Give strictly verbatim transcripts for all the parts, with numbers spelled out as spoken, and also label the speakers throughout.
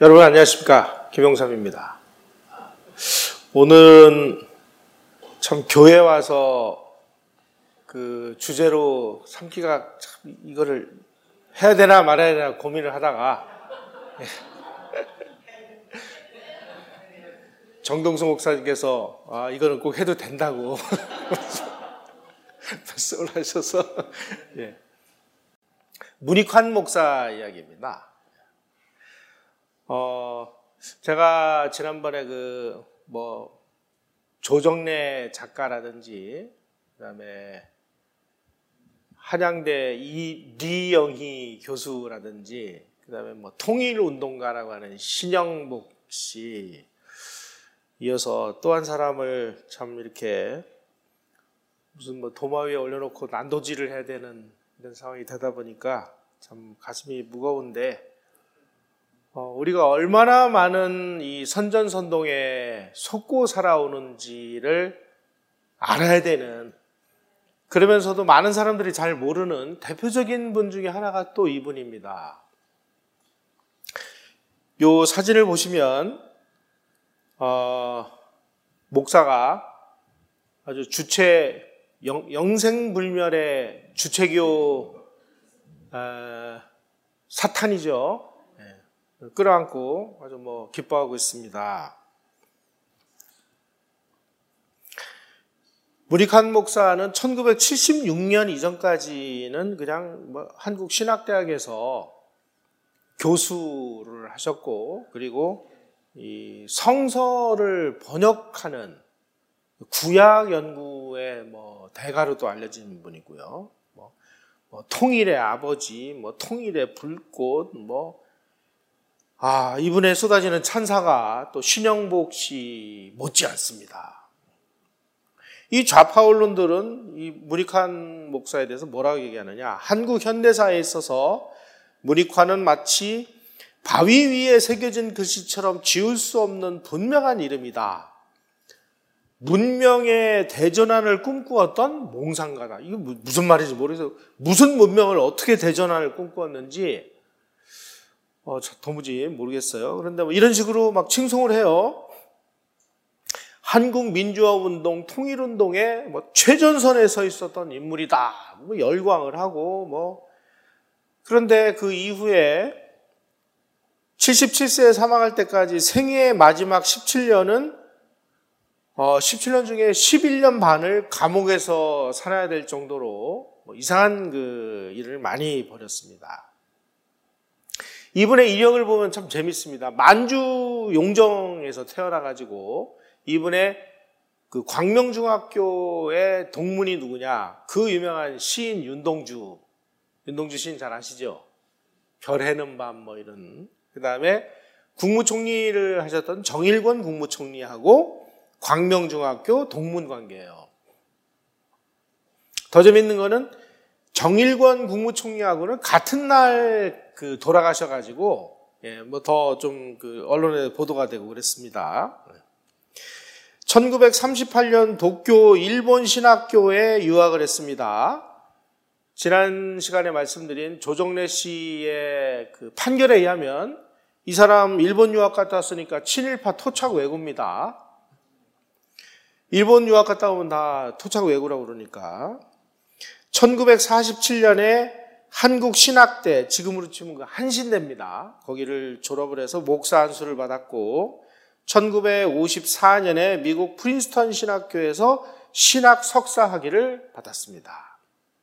Speaker 1: 여러분 안녕하십니까, 김영삼입니다. 오늘은 참 교회 와서 그 주제로 삼기가 참 이거를 해야 되나 말아야 되나 고민을 하다가 정동수 목사님께서 아 이거는 꼭 해도 된다고 말씀을 하셔서 예. 문익환 목사 이야기입니다. 어, 제가 지난번에 그, 뭐, 조정래 작가라든지, 그 다음에 한양대 이리영희 교수라든지, 그 다음에 뭐, 통일운동가라고 하는 신영복 씨, 이어서 또 한 사람을 참 이렇게 무슨 뭐 도마 위에 올려놓고 난도질을 해야 되는 이런 상황이 되다 보니까 참 가슴이 무거운데, 어, 우리가 얼마나 많은 이 선전선동에 속고 살아오는지를 알아야 되는, 그러면서도 많은 사람들이 잘 모르는 대표적인 분 중에 하나가 또 이분입니다. 요 사진을 보시면 어, 목사가 아주 주체 영, 영생불멸의 주체교 어, 사탄이죠. 끌어안고 아주 뭐 기뻐하고 있습니다. 문익환 목사는 천구백칠십육 년 이전까지는 그냥 뭐 한국 신학대학에서 교수를 하셨고, 그리고 이 성서를 번역하는 구약 연구의 뭐 대가로도 알려진 분이고요. 뭐, 뭐 통일의 아버지, 뭐 통일의 불꽃, 뭐 아, 이분의 쏟아지는 찬사가 또 신영복 씨 못지 않습니다. 이 좌파 언론들은 이 문익환 목사에 대해서 뭐라고 얘기하느냐? 한국 현대사에 있어서 문익환은 마치 바위 위에 새겨진 글씨처럼 지울 수 없는 분명한 이름이다. 문명의 대전환을 꿈꾸었던 몽상가다. 이게 무슨 말인지 모르겠어요. 무슨 문명을 어떻게 대전환을 꿈꾸었는지 어, 도무지 모르겠어요. 그런데 뭐 이런 식으로 막 칭송을 해요. 한국 민주화 운동, 통일 운동에 뭐 최전선에 서 있었던 인물이다. 뭐 열광을 하고 뭐. 그런데 그 이후에 칠십칠 세에 사망할 때까지 생애의 마지막 십칠 년은 어, 십칠 년 중에 십일 년 반을 감옥에서 살아야 될 정도로 뭐 이상한 그 일을 많이 벌였습니다. 이분의 이력을 보면 참 재밌습니다. 만주 용정에서 태어나가지고 이분의 그 광명중학교의 동문이 누구냐? 그 유명한 시인 윤동주. 윤동주 시인 잘 아시죠? 별 해는 밤 뭐 이런. 그 다음에 국무총리를 하셨던 정일권 국무총리하고 광명중학교 동문 관계예요. 더 재밌는 거는 정일권 국무총리하고는 같은 날 그 돌아가셔가지고, 예, 뭐 더 좀 그 언론에 보도가 되고 그랬습니다. 천구백삼십팔 년 도쿄 일본 신학교에 유학을 했습니다. 지난 시간에 말씀드린 조정래 씨의 그 판결에 의하면 이 사람 일본 유학 갔다 왔으니까 친일파 토착 왜구입니다. 일본 유학 갔다 오면 다 토착 왜구라고 그러니까. 천구백사십칠 년에 한국신학대, 지금으로 치면 그 한신대입니다. 거기를 졸업을 해서 목사 안수를 받았고, 천구백오십사 년에 미국 프린스턴 신학교에서 신학 석사 학위를 받았습니다.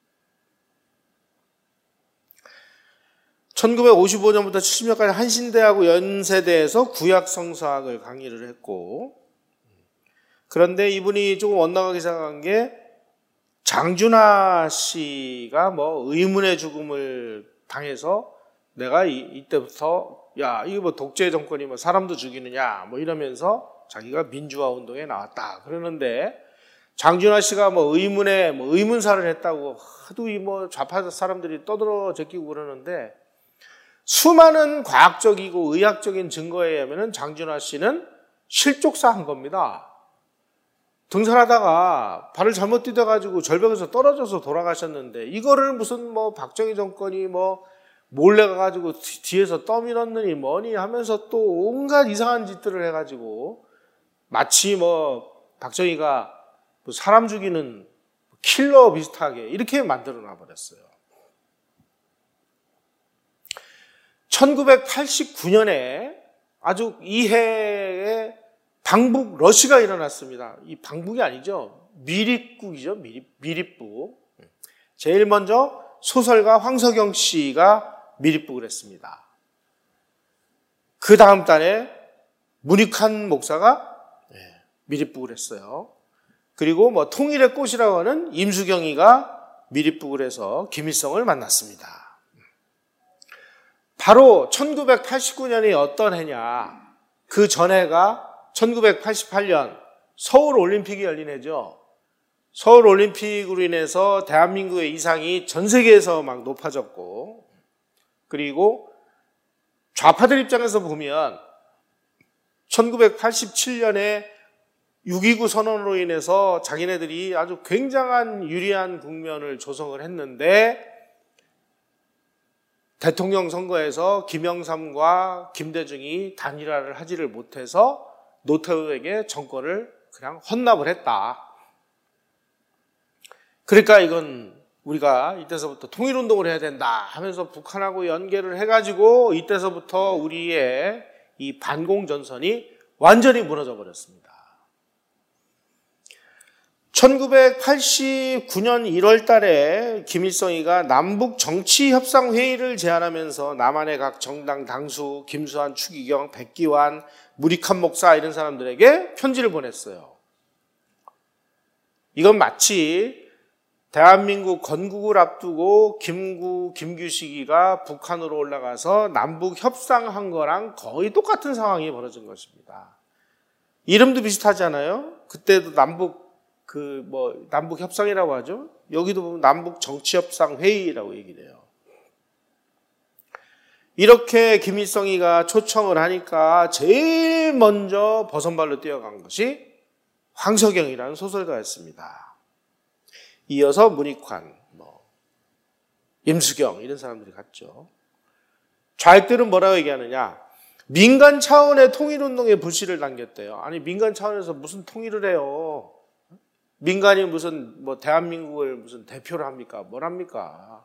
Speaker 1: 천구백오십오 년부터 칠십 년까지 한신대하고 연세대에서 구약성서학을 강의를 했고, 그런데 이분이 조금 엇나가기 시작한 게 장준하 씨가 뭐 의문의 죽음을 당해서 내가 이, 이때부터 야 이거 뭐 독재 정권이 뭐 사람도 죽이느냐 뭐 이러면서 자기가 민주화 운동에 나왔다 그러는데, 장준하 씨가 뭐 의문의 뭐 의문사를 했다고 하도 이 뭐 좌파 사람들이 떠들어 제끼고 그러는데, 수많은 과학적이고 의학적인 증거에 의하면은 장준하 씨는 실족사 한 겁니다. 등산하다가 발을 잘못 디뎌가지고 절벽에서 떨어져서 돌아가셨는데, 이거를 무슨 뭐 박정희 정권이 뭐 몰래 가가지고 뒤에서 떠밀었느니 뭐니 하면서 또 온갖 이상한 짓들을 해가지고 마치 뭐 박정희가 뭐 사람 죽이는 킬러 비슷하게 이렇게 만들어 놔버렸어요. 천구백팔십구 년에 아주 이해에 방북 러시가 일어났습니다. 이 방북이 아니죠. 미립국이죠. 미립, 미립국. 제일 먼저 소설가 황석영 씨가 미립북을 했습니다. 그 다음 달에 문익환 목사가 미립북을 했어요. 그리고 뭐 통일의 꽃이라고 하는 임수경이가 미립북을 해서 김일성을 만났습니다. 바로 천구백팔십구 년이 어떤 해냐? 그 전해가 천구백팔십팔 년 서울올림픽이 열린 해죠. 서울올림픽으로 인해서 대한민국의 위상이 전 세계에서 막 높아졌고, 그리고 좌파들 입장에서 보면 천구백팔십칠 년에 육이구 선언으로 인해서 자기네들이 아주 굉장한 유리한 국면을 조성을 했는데 대통령 선거에서 김영삼과 김대중이 단일화를 하지를 못해서 노태우에게 정권을 그냥 헌납을 했다. 그러니까 이건 우리가 이때서부터 통일운동을 해야 된다 하면서 북한하고 연계를 해가지고 이때서부터 우리의 이 반공전선이 완전히 무너져 버렸습니다. 천구백팔십구 년 일월 달에 김일성이가 남북 정치협상회의를 제안하면서 남한의 각 정당 당수, 김수환, 추기경, 백기환, 무익환 목사 이런 사람들에게 편지를 보냈어요. 이건 마치 대한민국 건국을 앞두고 김구, 김규식이가 북한으로 올라가서 남북 협상한 거랑 거의 똑같은 상황이 벌어진 것입니다. 이름도 비슷하잖아요. 그때도 남북 그 뭐 남북 협상이라고 하죠. 여기도 보면 남북 정치협상 회의라고 얘기를 해요. 이렇게 김일성이가 초청을 하니까 제일 먼저 버선발로 뛰어간 것이 황석영이라는 소설가였습니다. 이어서 문익환, 뭐 임수경 이런 사람들이 갔죠. 좌익들은 뭐라고 얘기하느냐? 민간 차원의 통일운동에 불씨를 당겼대요. 아니 민간 차원에서 무슨 통일을 해요? 민간이 무슨 뭐 대한민국을 무슨 대표를 합니까? 뭘 합니까?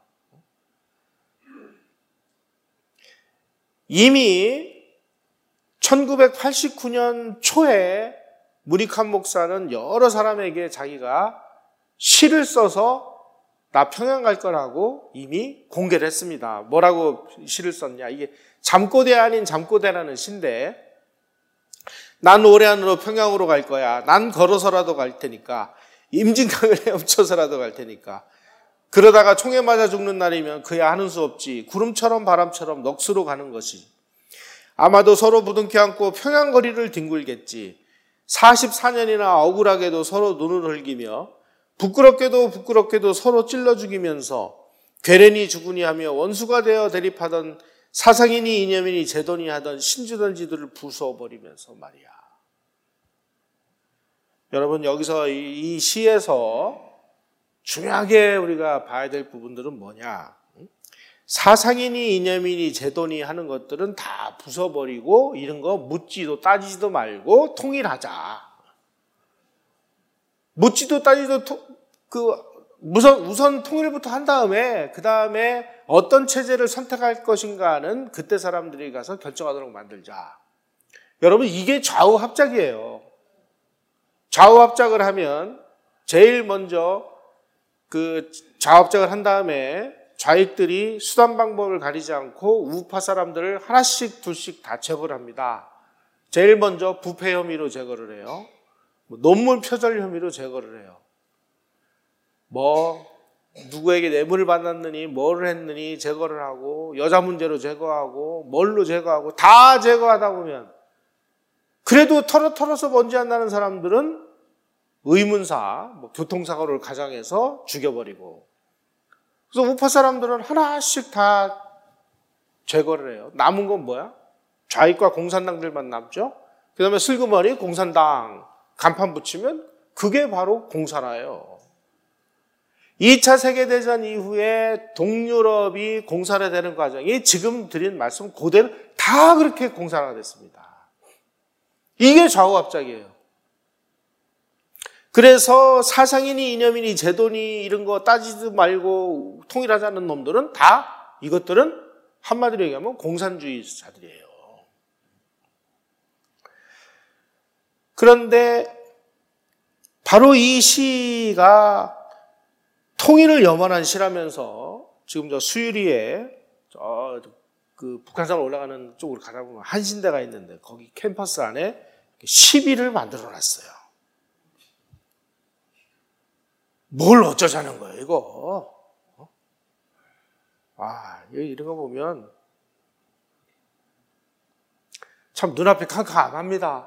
Speaker 1: 이미 천구백팔십구 년 초에 문익환 목사는 여러 사람에게 자기가 시를 써서 나 평양 갈 거라고 이미 공개를 했습니다. 뭐라고 시를 썼냐? 이게 잠꼬대 아닌 잠꼬대라는 시인데, 난 올해 안으로 평양으로 갈 거야. 난 걸어서라도 갈 테니까. 임진강을 헤엄쳐서라도 갈 테니까. 그러다가 총에 맞아 죽는 날이면 그야 하는 수 없지. 구름처럼 바람처럼 넋으로 가는 것이. 아마도 서로 부둥켜 안고 평양 거리를 뒹굴겠지. 사십사 년이나 억울하게도 서로 눈을 흘기며 부끄럽게도 부끄럽게도 서로 찔러 죽이면서 괴뢰니 죽으니 하며 원수가 되어 대립하던 사상이니 이념이니 제도니 하던 신주던지들을 부숴버리면서 말이야. 여러분, 여기서 이 시에서 중요하게 우리가 봐야 될 부분들은 뭐냐? 사상이니 이념이니 제도니 하는 것들은 다 부숴버리고 이런 거 묻지도 따지지도 말고 통일하자. 묻지도 따지도 토, 그 우선, 우선 통일부터 한 다음에 그 다음에 어떤 체제를 선택할 것인가는 그때 사람들이 가서 결정하도록 만들자. 여러분, 이게 좌우합작이에요. 좌우합작을 하면 제일 먼저 그 좌우합작을 한 다음에 좌익들이 수단 방법을 가리지 않고 우파 사람들을 하나씩 둘씩 다 제거를 합니다. 제일 먼저 부패 혐의로 제거를 해요. 논문 표절 혐의로 제거를 해요. 뭐 누구에게 뇌물을 받았느니 뭐를 했느니 제거를 하고, 여자 문제로 제거하고, 뭘로 제거하고, 다 제거하다 보면 그래도 털어 털어서 먼지 안 나는 사람들은 의문사, 뭐 교통사고를 가장해서 죽여버리고, 그래서 우파 사람들은 하나씩 다 제거를 해요. 남은 건 뭐야? 좌익과 공산당들만 남죠. 그 다음에 슬그머니 공산당 간판 붙이면 그게 바로 공산화예요. 이 차 세계대전 이후에 동유럽이 공산화되는 과정이 지금 드린 말씀 그대로 다 그렇게 공산화됐습니다. 이게 좌우합작이에요. 그래서 사상이니 이념이니 제도니 이런 거 따지지 말고 통일하자는 놈들은 다 이것들은 한마디로 얘기하면 공산주의자들이에요. 그런데 바로 이 시가 통일을 염원한 시라면서 지금 저 수유리에 저 그 북한산 올라가는 쪽으로 가다 보면 한신대가 있는데 거기 캠퍼스 안에 시비를 만들어 놨어요. 뭘 어쩌자는 거예요, 이거. 아, 이런 거 보면 참 눈앞이 캄캄합니다.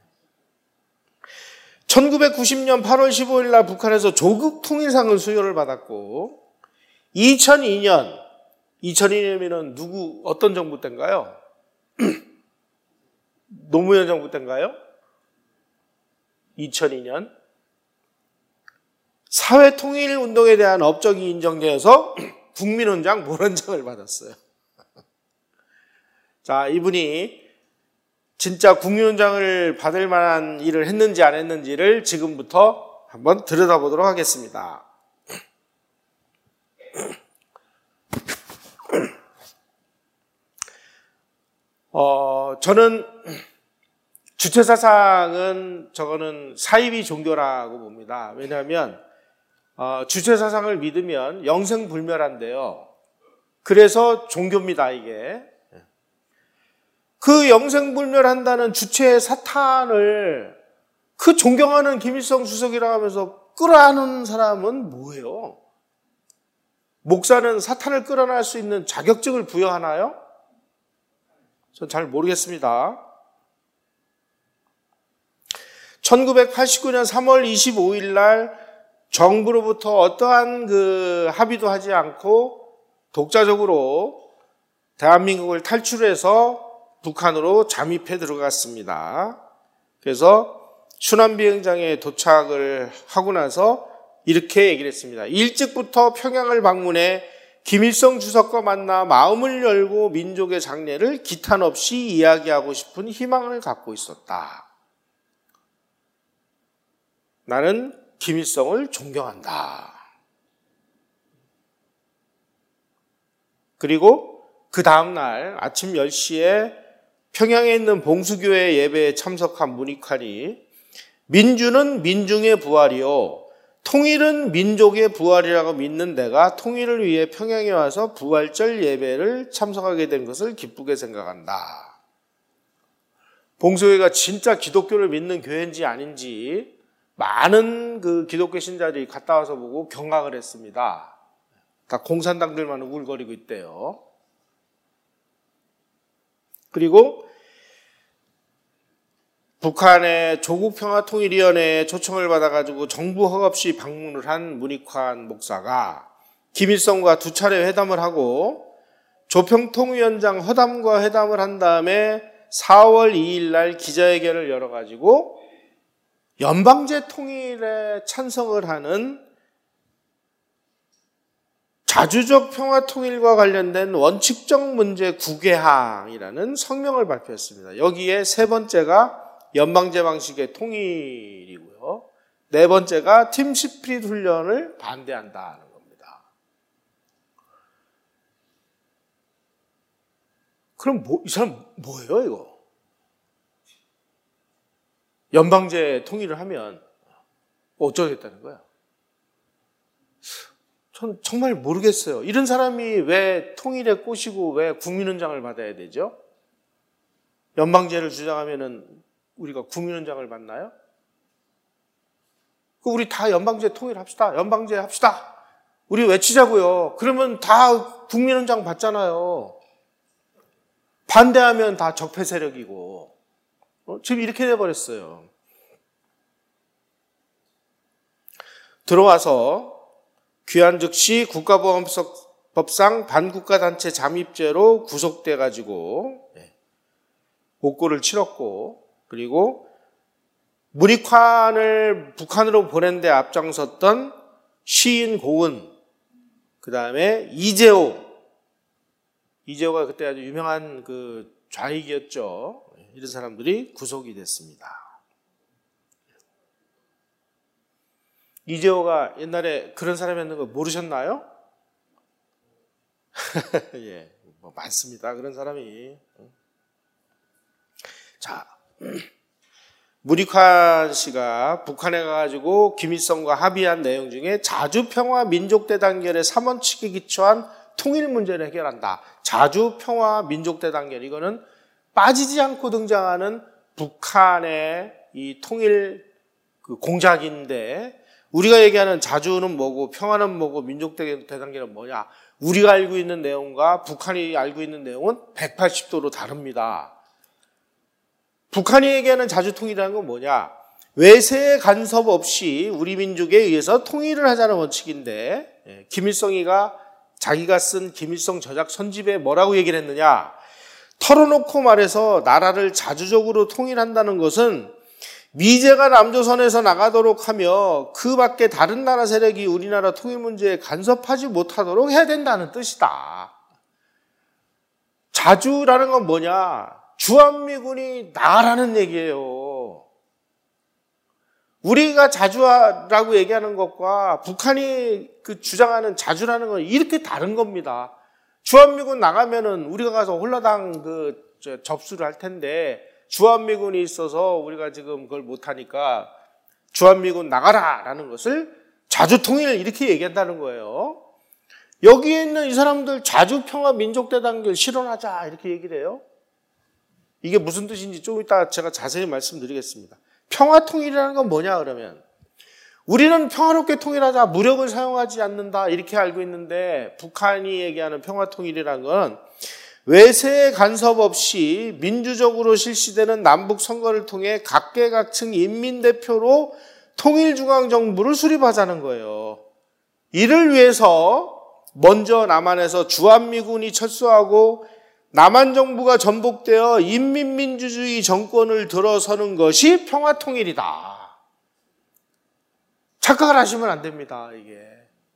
Speaker 1: 천구백구십 년 팔월 십오일 날 북한에서 조국 통일상을 수여를 받았고, 이천이 년, 이천이 년이면 누구, 어떤 정부 때인가요? 노무현 정부 때인가요? 이천이 년. 사회통일운동에 대한 업적이 인정되어서 국민훈장 모란장을 받았어요. 자, 이분이 진짜 국민훈장을 받을 만한 일을 했는지 안 했는지를 지금부터 한번 들여다보도록 하겠습니다. 어, 저는 주체사상은 저거는 사이비 종교라고 봅니다. 왜냐하면 어, 주체사상을 믿으면 영생불멸한대요. 그래서 종교입니다, 이게. 그 영생불멸한다는 주체의 사탄을 그 존경하는 김일성 주석이라고 하면서 끌어안는 사람은 뭐예요? 목사는 사탄을 끌어낼 수 있는 자격증을 부여하나요? 전 잘 모르겠습니다. 천구백팔십구 년 삼월 이십오일 날 정부로부터 어떠한 그 합의도 하지 않고 독자적으로 대한민국을 탈출해서 북한으로 잠입해 들어갔습니다. 그래서 순환비행장에 도착을 하고 나서 이렇게 얘기를 했습니다. 일찍부터 평양을 방문해 김일성 주석과 만나 마음을 열고 민족의 장래를 기탄 없이 이야기하고 싶은 희망을 갖고 있었다. 나는 김일성을 존경한다. 그리고 그 다음날 아침 열 시에 평양에 있는 봉수교회 예배에 참석한 문익환이 민주는 민중의 부활이요 통일은 민족의 부활이라고 믿는 내가 통일을 위해 평양에 와서 부활절 예배를 참석하게 된 것을 기쁘게 생각한다. 봉수교회가 진짜 기독교를 믿는 교회인지 아닌지 많은 그 기독교 신자들이 갔다 와서 보고 경악을 했습니다. 다 공산당들만 우글거리고 있대요. 그리고 북한의 조국평화통일위원회에 초청을 받아가지고 정부 허가 없이 방문을 한 문익환 목사가 김일성과 두 차례 회담을 하고 조평통위원장 허담과 회담을 한 다음에 사월 이일 날 기자회견을 열어가지고 연방제 통일에 찬성을 하는 자주적 평화통일과 관련된 원칙적 문제 구 개항이라는 성명을 발표했습니다. 여기에 세 번째가 연방제 방식의 통일이고요. 네 번째가 팀 스피릿 훈련을 반대한다는 겁니다. 그럼 뭐, 이 사람 뭐예요, 이거? 연방제 통일을 하면 어쩌겠다는 거야? 전 정말 모르겠어요. 이런 사람이 왜 통일에 꼬시고 왜 국민훈장을 받아야 되죠? 연방제를 주장하면은 우리가 국민훈장을 받나요? 우리 다 연방제 통일합시다. 연방제 합시다. 우리 외치자고요. 그러면 다 국민훈장 받잖아요. 반대하면 다 적폐 세력이고. 어? 지금 이렇게 돼버렸어요. 들어와서 귀환 즉시 국가보안법상 반국가단체 잠입죄로 구속돼가지고 목고를 치렀고, 그리고 문익환을 북한으로 보낸 데 앞장섰던 시인 고은, 그 다음에 이재호. 이재호가 그때 아주 유명한 그 좌익이었죠. 이런 사람들이 구속이 됐습니다. 이재호가 옛날에 그런 사람이었는 거 모르셨나요? 예, 뭐 많습니다. 그런 사람이. 자, 무리칸 씨가 북한에 가가지고 김일성과 합의한 내용 중에 자주평화 민족대단결의 삼 원칙에 기초한 통일 문제를 해결한다. 자주평화 민족대단결, 이거는 빠지지 않고 등장하는 북한의 이 통일 그 공작인데, 우리가 얘기하는 자주는 뭐고 평화는 뭐고 민족대단결은 뭐냐? 우리가 알고 있는 내용과 북한이 알고 있는 내용은 백팔십 도로 다릅니다. 북한이 얘기하는 자주통일이라는 건 뭐냐? 외세의 간섭 없이 우리 민족에 의해서 통일을 하자는 원칙인데, 김일성이가 자기가 쓴 김일성 저작 선집에 뭐라고 얘기를 했느냐? 털어놓고 말해서 나라를 자주적으로 통일한다는 것은 미제가 남조선에서 나가도록 하며 그 밖에 다른 나라 세력이 우리나라 통일 문제에 간섭하지 못하도록 해야 된다는 뜻이다. 자주라는 건 뭐냐? 주한미군이 나가라는 얘기예요. 우리가 자주라고 얘기하는 것과 북한이 그 주장하는 자주라는 건 이렇게 다른 겁니다. 주한미군 나가면은 우리가 가서 홀라당 그 접수를 할 텐데, 주한미군이 있어서 우리가 지금 그걸 못하니까 주한미군 나가라라는 것을 자주통일 이렇게 얘기한다는 거예요. 여기에 있는 이 사람들 자주평화 민족대단결 실현하자 이렇게 얘기를 해요. 이게 무슨 뜻인지 좀 이따 제가 자세히 말씀드리겠습니다. 평화통일이라는 건 뭐냐 그러면, 우리는 평화롭게 통일하자, 무력을 사용하지 않는다 이렇게 알고 있는데, 북한이 얘기하는 평화통일이라는 건 외세의 간섭 없이 민주적으로 실시되는 남북 선거를 통해 각계각층 인민대표로 통일중앙정부를 수립하자는 거예요. 이를 위해서 먼저 남한에서 주한미군이 철수하고 남한정부가 전복되어 인민민주주의 정권을 들어서는 것이 평화통일이다. 착각을 하시면 안 됩니다, 이게.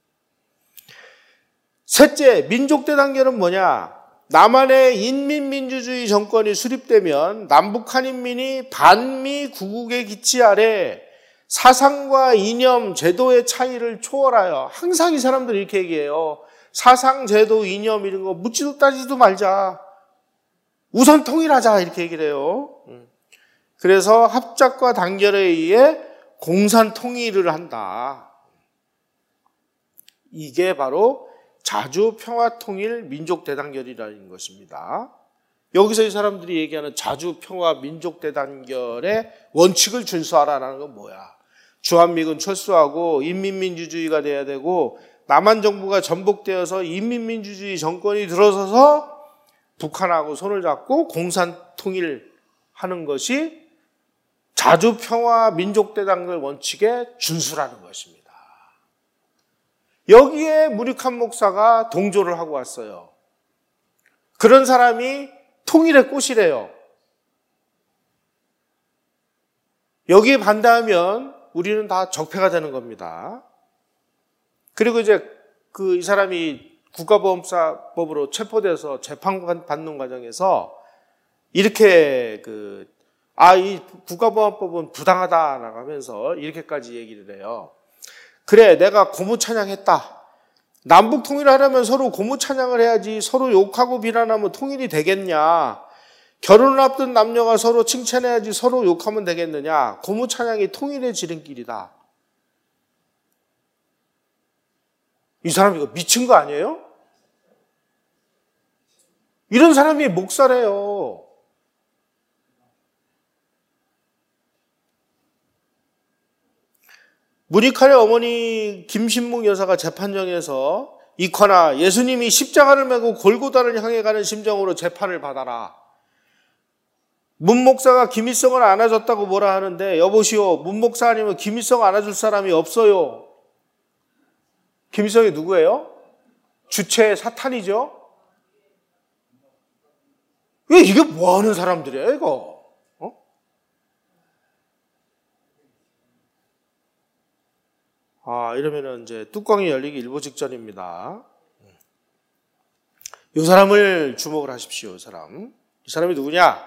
Speaker 1: 셋째, 민족대단결은 뭐냐? 남한의 인민민주주의 정권이 수립되면 남북 한인민이 반미 구국의 기치 아래 사상과 이념, 제도의 차이를 초월하여, 항상 이 사람들이 이렇게 얘기해요. 사상, 제도, 이념 이런 거 묻지도 따지도 말자. 우선 통일하자 이렇게 얘기를 해요. 그래서 합작과 단결에 의해 공산 통일을 한다. 이게 바로 자주평화통일 민족대단결이라는 것입니다. 여기서 이 사람들이 얘기하는 자주평화 민족대단결의 원칙을 준수하라는 건 뭐야? 주한미군 철수하고 인민민주주의가 돼야 되고, 남한정부가 전복되어서 인민민주주의 정권이 들어서서 북한하고 손을 잡고 공산통일하는 것이 자주평화 민족대단결 원칙의 준수라는 것입니다. 여기에 무리칸 목사가 동조를 하고 왔어요. 그런 사람이 통일의 꽃이래요. 여기에 반대하면 우리는 다 적폐가 되는 겁니다. 그리고 이제 그 이 사람이 국가보험사법으로 체포돼서 재판받는 과정에서 이렇게 그, 아, 이 국가보안법은 부당하다 나가면서 이렇게까지 얘기를 해요. 그래, 내가 고무 찬양했다. 남북 통일하려면 서로 고무 찬양을 해야지, 서로 욕하고 비난하면 통일이 되겠냐? 결혼을 앞둔 남녀가 서로 칭찬해야지 서로 욕하면 되겠느냐? 고무 찬양이 통일의 지름길이다. 이 사람 이거 미친 거 아니에요? 이런 사람이 목사래요. 무리칸의 어머니 김신묵 여사가 재판정에서 이코나 예수님이 십자가를 메고 골고다를 향해 가는 심정으로 재판을 받아라. 문 목사가 김일성을 안아줬다고 뭐라 하는데, 여보시오, 문 목사 아니면 김일성 안아줄 사람이 없어요. 김일성이 누구예요? 주체의 사탄이죠. 이게 뭐 하는 사람들이야 이거? 어? 아, 이러면은 이제 뚜껑이 열리기 일보 직전입니다. 이 사람을 주목을 하십시오. 이 사람. 이 사람이 누구냐?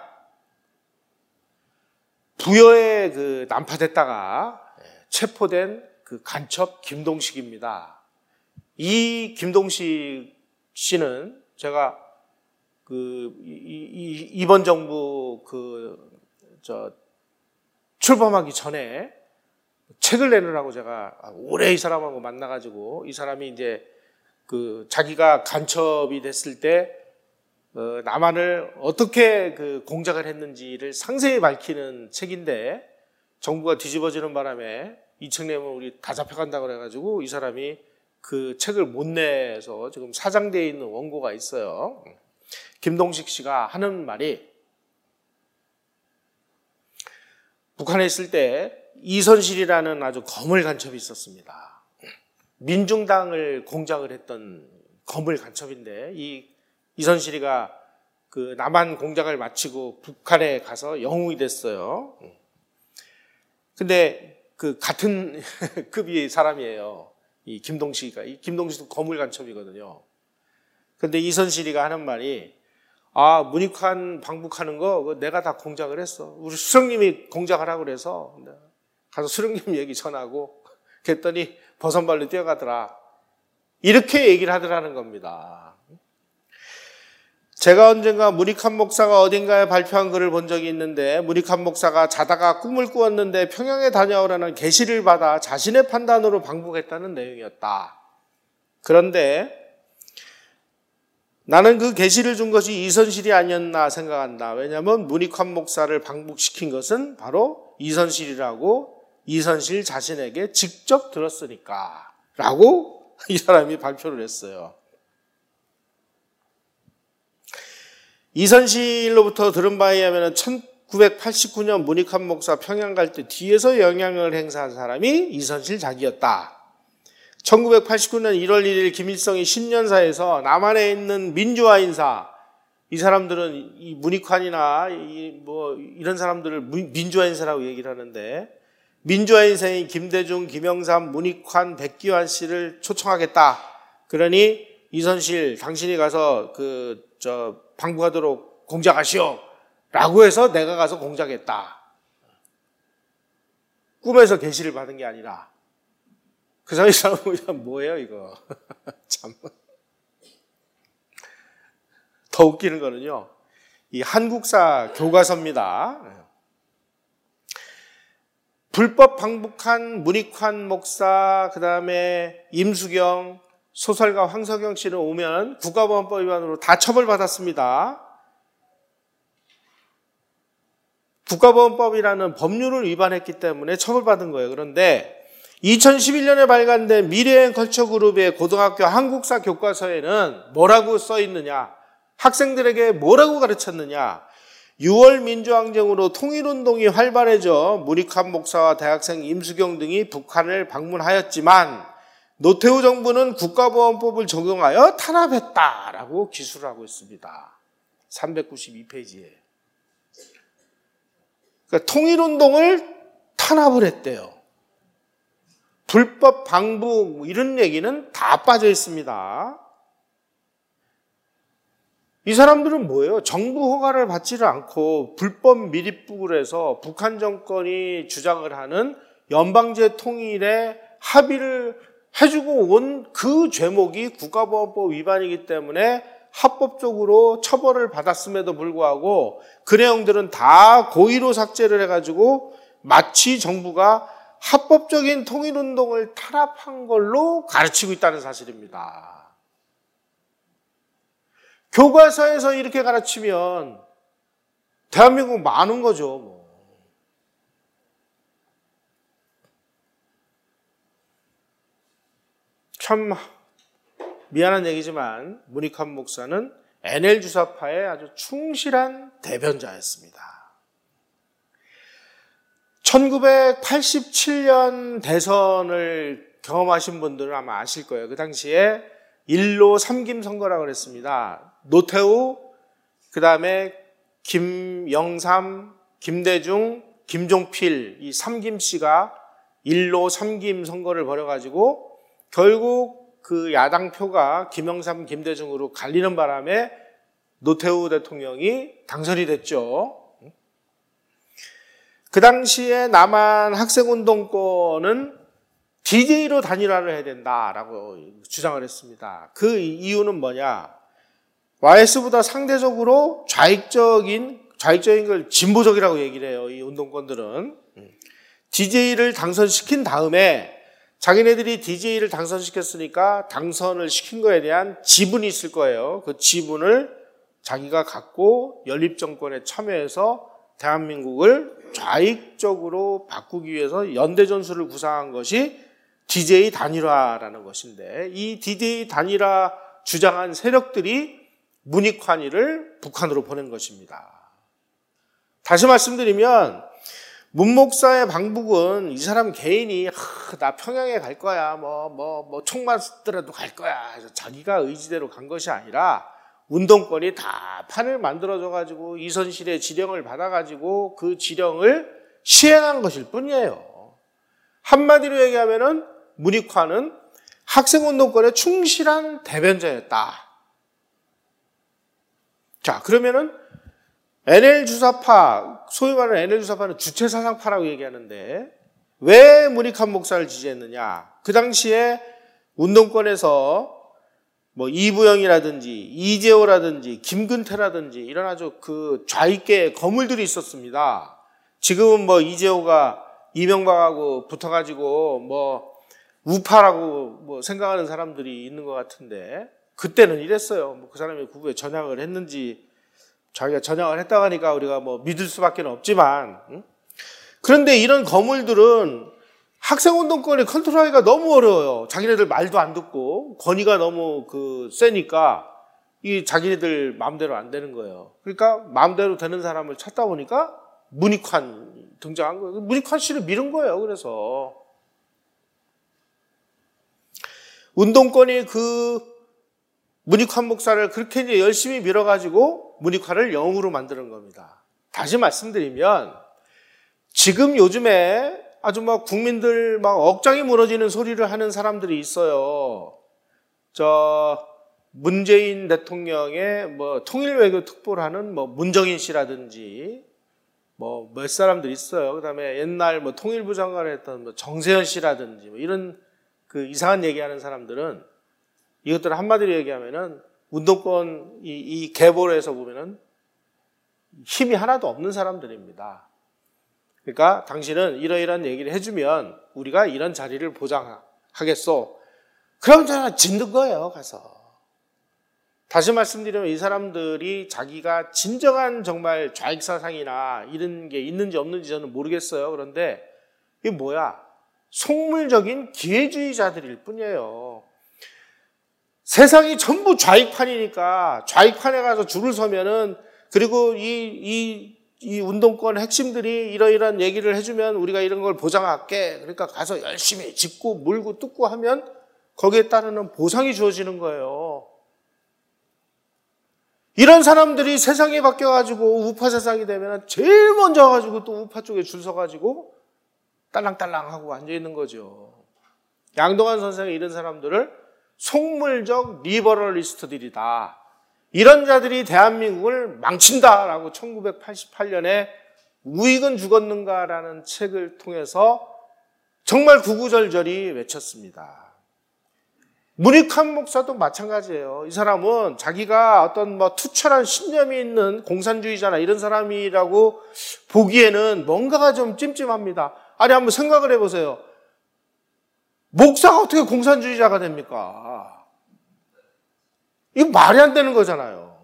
Speaker 1: 부여에 그 난파됐다가 체포된 그 간첩 김동식입니다. 이 김동식 씨는 제가 그 이, 이, 이번 정부 그 저 출범하기 전에 책을 내느라고 제가 오래 이 사람하고 만나가지고 이 사람이 이제 그 자기가 간첩이 됐을 때 어, 남한을 어떻게 그 공작을 했는지를 상세히 밝히는 책인데 정부가 뒤집어지는 바람에 이 책 내면 우리 다 잡혀간다고 그래가지고 이 사람이 그 책을 못 내서 지금 사장되어 있는 원고가 있어요. 김동식 씨가 하는 말이 북한에 있을 때 이선실이라는 아주 거물 간첩이 있었습니다. 민중당을 공작을 했던 거물 간첩인데 이 이선실이가 그 남한 공작을 마치고 북한에 가서 영웅이 됐어요. 근데 그 같은 급의 사람이에요. 이 김동식이가. 이 김동식도 거물 간첩이거든요. 근데 이선실이가 하는 말이 아, 문익환 방북하는 거 내가 다 공작을 했어. 우리 수령님이 공작하라고 그래서 가서 수령님 얘기 전하고 그랬더니 버선발로 뛰어가더라. 이렇게 얘기를 하더라는 겁니다. 제가 언젠가 문익환 목사가 어딘가에 발표한 글을 본 적이 있는데 문익환 목사가 자다가 꿈을 꾸었는데 평양에 다녀오라는 계시를 받아 자신의 판단으로 방북했다는 내용이었다. 그런데 나는 그 계시를 준 것이 이선실이 아니었나 생각한다. 왜냐하면 문익환 목사를 방북시킨 것은 바로 이선실이라고 이선실 자신에게 직접 들었으니까 라고 이 사람이 발표를 했어요. 이선실로부터 들은 바에 의하면 천구백팔십구 년 문익환 목사 평양 갈 때 뒤에서 영향을 행사한 사람이 이선실 자기였다. 천구백팔십구 년 일월 일일 김일성이 신년사에서 남한에 있는 민주화 인사, 이 사람들은 이 문익환이나 이 뭐 이런 사람들을 민주화 인사라고 얘기를 하는데 민주화 인사인 김대중, 김영삼, 문익환, 백기환 씨를 초청하겠다. 그러니 이선실 당신이 가서 그 저 방북하도록 공작하시오 라고 해서 내가 가서 공작했다. 꿈에서 계시를 받은 게 아니라. 그 사람이 사람은 뭐예요 이거. 참. 더 웃기는 거는요. 이 한국사 교과서입니다. 불법 방북한 문익환 목사, 그 다음에 임수경, 소설가 황석영 씨는 오면 국가보안법 위반으로 다 처벌받았습니다. 국가보안법이라는 법률을 위반했기 때문에 처벌받은 거예요. 그런데 이천십일 년에 발간된 미래여행 컬처그룹의 고등학교 한국사 교과서에는 뭐라고 써 있느냐? 학생들에게 뭐라고 가르쳤느냐? 유월 민주항쟁으로 통일운동이 활발해져 문익환 목사와 대학생 임수경 등이 북한을 방문하였지만 노태우 정부는 국가보안법을 적용하여 탄압했다라고 기술을 하고 있습니다. 삼백구십이 페이지에. 그러니까 통일운동을 탄압을 했대요. 불법 방북 이런 얘기는 다 빠져 있습니다. 이 사람들은 뭐예요? 정부 허가를 받지를 않고 불법 미립북을 해서 북한 정권이 주장을 하는 연방제 통일에 합의를 해주고 온 그 죄목이 국가보안법 위반이기 때문에 합법적으로 처벌을 받았음에도 불구하고 그 내용들은 다 고의로 삭제를 해가지고 마치 정부가 합법적인 통일운동을 탄압한 걸로 가르치고 있다는 사실입니다. 교과서에서 이렇게 가르치면 대한민국 많은 거죠. 뭐. 참 미안한 얘기지만 문익환 목사는 엔엘 주사파의 아주 충실한 대변자였습니다. 천구백팔십칠 년 대선을 경험하신 분들은 아마 아실 거예요. 그 당시에 일로 삼김 선거라고 그랬습니다. 노태우, 그 다음에 김영삼, 김대중, 김종필 이 삼김 씨가 일로 삼김 선거를 벌여가지고 결국 그 야당표가 김영삼, 김대중으로 갈리는 바람에 노태우 대통령이 당선이 됐죠. 그 당시에 남한 학생운동권은 디제이로 단일화를 해야 된다라고 주장을 했습니다. 그 이유는 뭐냐? 와이에스보다 상대적으로 좌익적인, 좌익적인 걸 진보적이라고 얘기를 해요. 이 운동권들은. 디제이를 당선시킨 다음에 자기네들이 디제이를 당선시켰으니까 당선을 시킨 거에 대한 지분이 있을 거예요. 그 지분을 자기가 갖고 연립정권에 참여해서 대한민국을 좌익적으로 바꾸기 위해서 연대전술을 구상한 것이 디제이 단일화라는 것인데, 이 디제이 단일화 주장한 세력들이 문익환이를 북한으로 보낸 것입니다. 다시 말씀드리면 문 목사의 방북은 이 사람 개인이 하, 나 평양에 갈 거야, 뭐 뭐 뭐 총 맞더라도 갈 거야, 그래서 자기가 의지대로 간 것이 아니라 운동권이 다 판을 만들어줘 가지고 이선실의 지령을 받아 가지고 그 지령을 시행한 것일 뿐이에요. 한마디로 얘기하면은 문익환은 학생운동권에 충실한 대변자였다. 자, 그러면은 엔엘 주사파, 소위 말하는 엔엘 주사파는 주체사상파라고 얘기하는데 왜 문익환 목사를 지지했느냐? 그 당시에 운동권에서 뭐 이부영이라든지 이재호라든지 김근태라든지 이런 아주 그 좌익계 거물들이 있었습니다. 지금은 뭐 이재호가 이명박하고 붙어가지고 뭐 우파라고 뭐 생각하는 사람들이 있는 것 같은데 그때는 이랬어요. 뭐 그 사람이 구구에 전향을 했는지 자기가 전향을 했다고 하니까 우리가 뭐 믿을 수밖에 없지만, 응? 그런데 이런 거물들은 학생운동권을 컨트롤하기가 너무 어려워요. 자기네들 말도 안 듣고 권위가 너무 그 세니까 이 자기네들 마음대로 안 되는 거예요. 그러니까 마음대로 되는 사람을 찾다 보니까 문익환 등장한 거예요. 문익환 씨를 밀은 거예요. 그래서 운동권이 그 문익환 목사를 그렇게 이제 열심히 밀어가지고 문익환을 영웅으로 만드는 겁니다. 다시 말씀드리면 지금 요즘에 아주 막 국민들 막 억장이 무너지는 소리를 하는 사람들이 있어요. 저 문재인 대통령의 뭐 통일외교 특보를 하는 뭐 문정인 씨라든지 뭐 몇 사람들 있어요. 그다음에 옛날 뭐 통일부 장관을 했던 뭐 정세현 씨라든지 뭐 이런 그 이상한 얘기하는 사람들은 이것들을 한마디로 얘기하면은 운동권 이, 이 계보에서 보면은 힘이 하나도 없는 사람들입니다. 그러니까 당신은 이러이러한 얘기를 해주면 우리가 이런 자리를 보장하겠소. 그럼 저는 짓는 거예요, 가서. 다시 말씀드리면 이 사람들이 자기가 진정한 정말 좌익사상이나 이런 게 있는지 없는지 저는 모르겠어요. 그런데 이게 뭐야? 속물적인 기회주의자들일 뿐이에요. 세상이 전부 좌익판이니까 좌익판에 가서 줄을 서면은 그리고 이, 이, 이 운동권 핵심들이 이러이러한 얘기를 해주면 우리가 이런 걸 보장할게. 그러니까 가서 열심히 짚고 물고 뜯고 하면 거기에 따르는 보상이 주어지는 거예요. 이런 사람들이 세상이 바뀌어가지고 우파 세상이 되면 제일 먼저 가지고 또 우파 쪽에 줄 서가지고 딸랑딸랑하고 앉아있는 거죠. 양동환 선생이 이런 사람들을 속물적 리버럴리스트들이다. 이런 자들이 대한민국을 망친다라고 천구백팔십팔 년에 우익은 죽었는가라는 책을 통해서 정말 구구절절히 외쳤습니다. 문익환 목사도 마찬가지예요. 이 사람은 자기가 어떤 뭐 투철한 신념이 있는 공산주의자나 이런 사람이라고 보기에는 뭔가가 좀 찜찜합니다. 아니 한번 생각을 해보세요. 목사가 어떻게 공산주의자가 됩니까? 이거 말이 안 되는 거잖아요.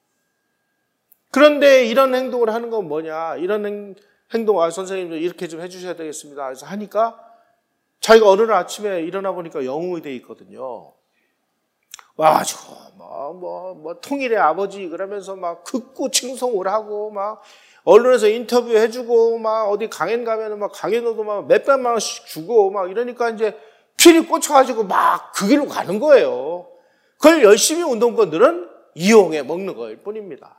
Speaker 1: 그런데 이런 행동을 하는 건 뭐냐? 이런 행, 행동, 아, 선생님도 이렇게 좀 해주셔야 되겠습니다. 그래서 하니까 자기가 어느 날 아침에 일어나 보니까 영웅이 돼 있거든요. 와가지고, 뭐, 뭐, 뭐, 통일의 아버지, 그러면서 막 극구 칭송을 하고, 막, 언론에서 인터뷰 해주고, 막, 어디 강연 가면은 막 강연료도 막 몇백만 원씩 주고, 막 이러니까 이제 필이 꽂혀가지고 막 그 길로 가는 거예요. 그걸 열심히 운동권들은 이용해 먹는 거일 뿐입니다.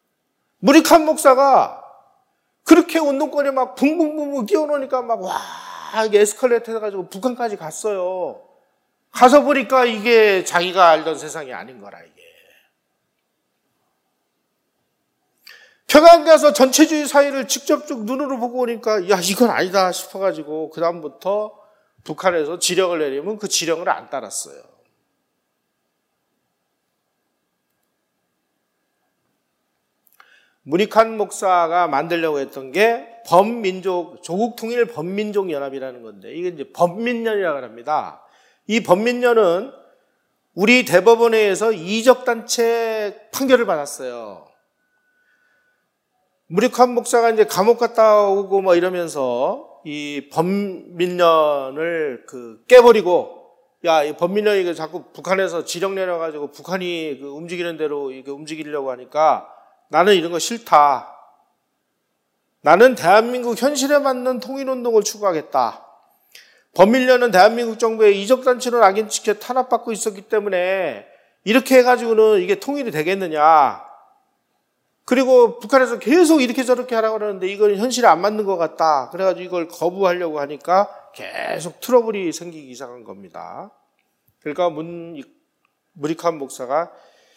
Speaker 1: 문익환 목사가 그렇게 운동권에 막 붕붕붕붕 끼워놓으니까 막, 와, 막 에스컬레이터 해가지고 북한까지 갔어요. 가서 보니까 이게 자기가 알던 세상이 아닌 거라, 이게. 평양 가서 전체주의 사회를 직접적 눈으로 보고 오니까, 야, 이건 아니다 싶어가지고, 그다음부터 북한에서 지령을 내리면 그 지령을 안 따랐어요. 문익환 목사가 만들려고 했던 게 범민족, 조국통일 범민족연합이라는 건데, 이게 이제 범민련이라고 합니다. 이 범민련은 우리 대법원에서 이적단체 판결을 받았어요. 문익환 목사가 이제 감옥 갔다 오고 뭐 이러면서 이 범민련을 그 깨버리고, 야, 이 범민련이 자꾸 북한에서 지령 내려가지고 북한이 그 움직이는 대로 이게 움직이려고 하니까 나는 이런 거 싫다. 나는 대한민국 현실에 맞는 통일운동을 추구하겠다. 범민련은 대한민국 정부의 이적단체로 낙인찍혀 탄압받고 있었기 때문에 이렇게 해가지고는 이게 통일이 되겠느냐. 그리고 북한에서 계속 이렇게 저렇게 하라고 그러는데 이건 현실에 안 맞는 것 같다. 그래가지고 이걸 거부하려고 하니까 계속 트러블이 생기기 시작한 겁니다. 그러니까 문, 문익환 목사가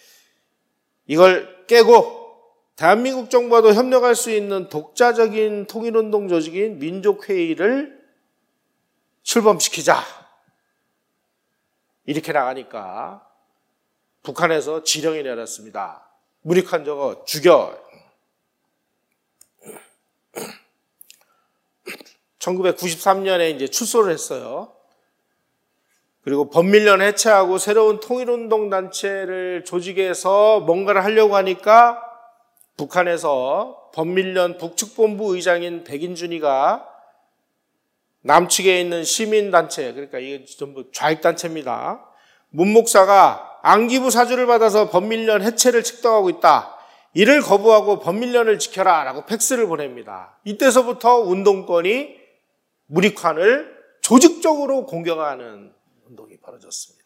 Speaker 1: 이걸 깨고 대한민국 정부와도 협력할 수 있는 독자적인 통일운동 조직인 민족회의를 출범시키자. 이렇게 나가니까 북한에서 지령이 내렸습니다. 문익환 저거 죽여. 천구백구십삼 년에 이제 출소를 했어요. 그리고 범민련 해체하고 새로운 통일운동 단체를 조직해서 뭔가를 하려고 하니까 북한에서 범민련 북측본부 의장인 백인준이가 남측에 있는 시민단체, 그러니까 이게 전부 좌익단체입니다. 문 목사가 안기부 사주를 받아서 범민련 해체를 책동하고 있다. 이를 거부하고 범민련을 지켜라 라고 팩스를 보냅니다. 이때서부터 운동권이 문익환을 조직적으로 공격하는 운동이 벌어졌습니다.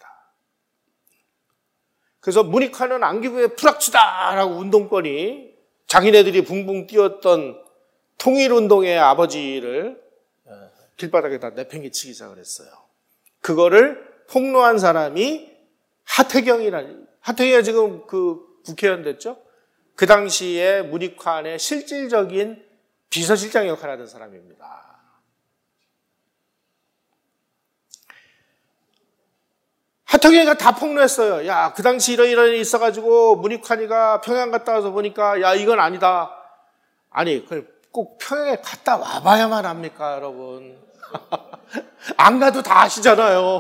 Speaker 1: 그래서 문익환은 안기부의 프락치다라고 운동권이 자기네들이 붕붕 뛰었던 통일운동의 아버지를 길바닥에다 내팽개치기 시작을 했어요. 그거를 폭로한 사람이 하태경이라는, 하태경이 지금 그 국회의원 됐죠? 그 당시에 문익환의 실질적인 비서실장 역할을 하던 사람입니다. 하태경이가 다 폭로했어요. 야, 그 당시 이런 이런 일이 있어가지고 문익환이가 평양 갔다 와서 보니까 야, 이건 아니다. 아니, 꼭 평양에 갔다 와봐야만 합니까, 여러분? 안 가도 다 아시잖아요.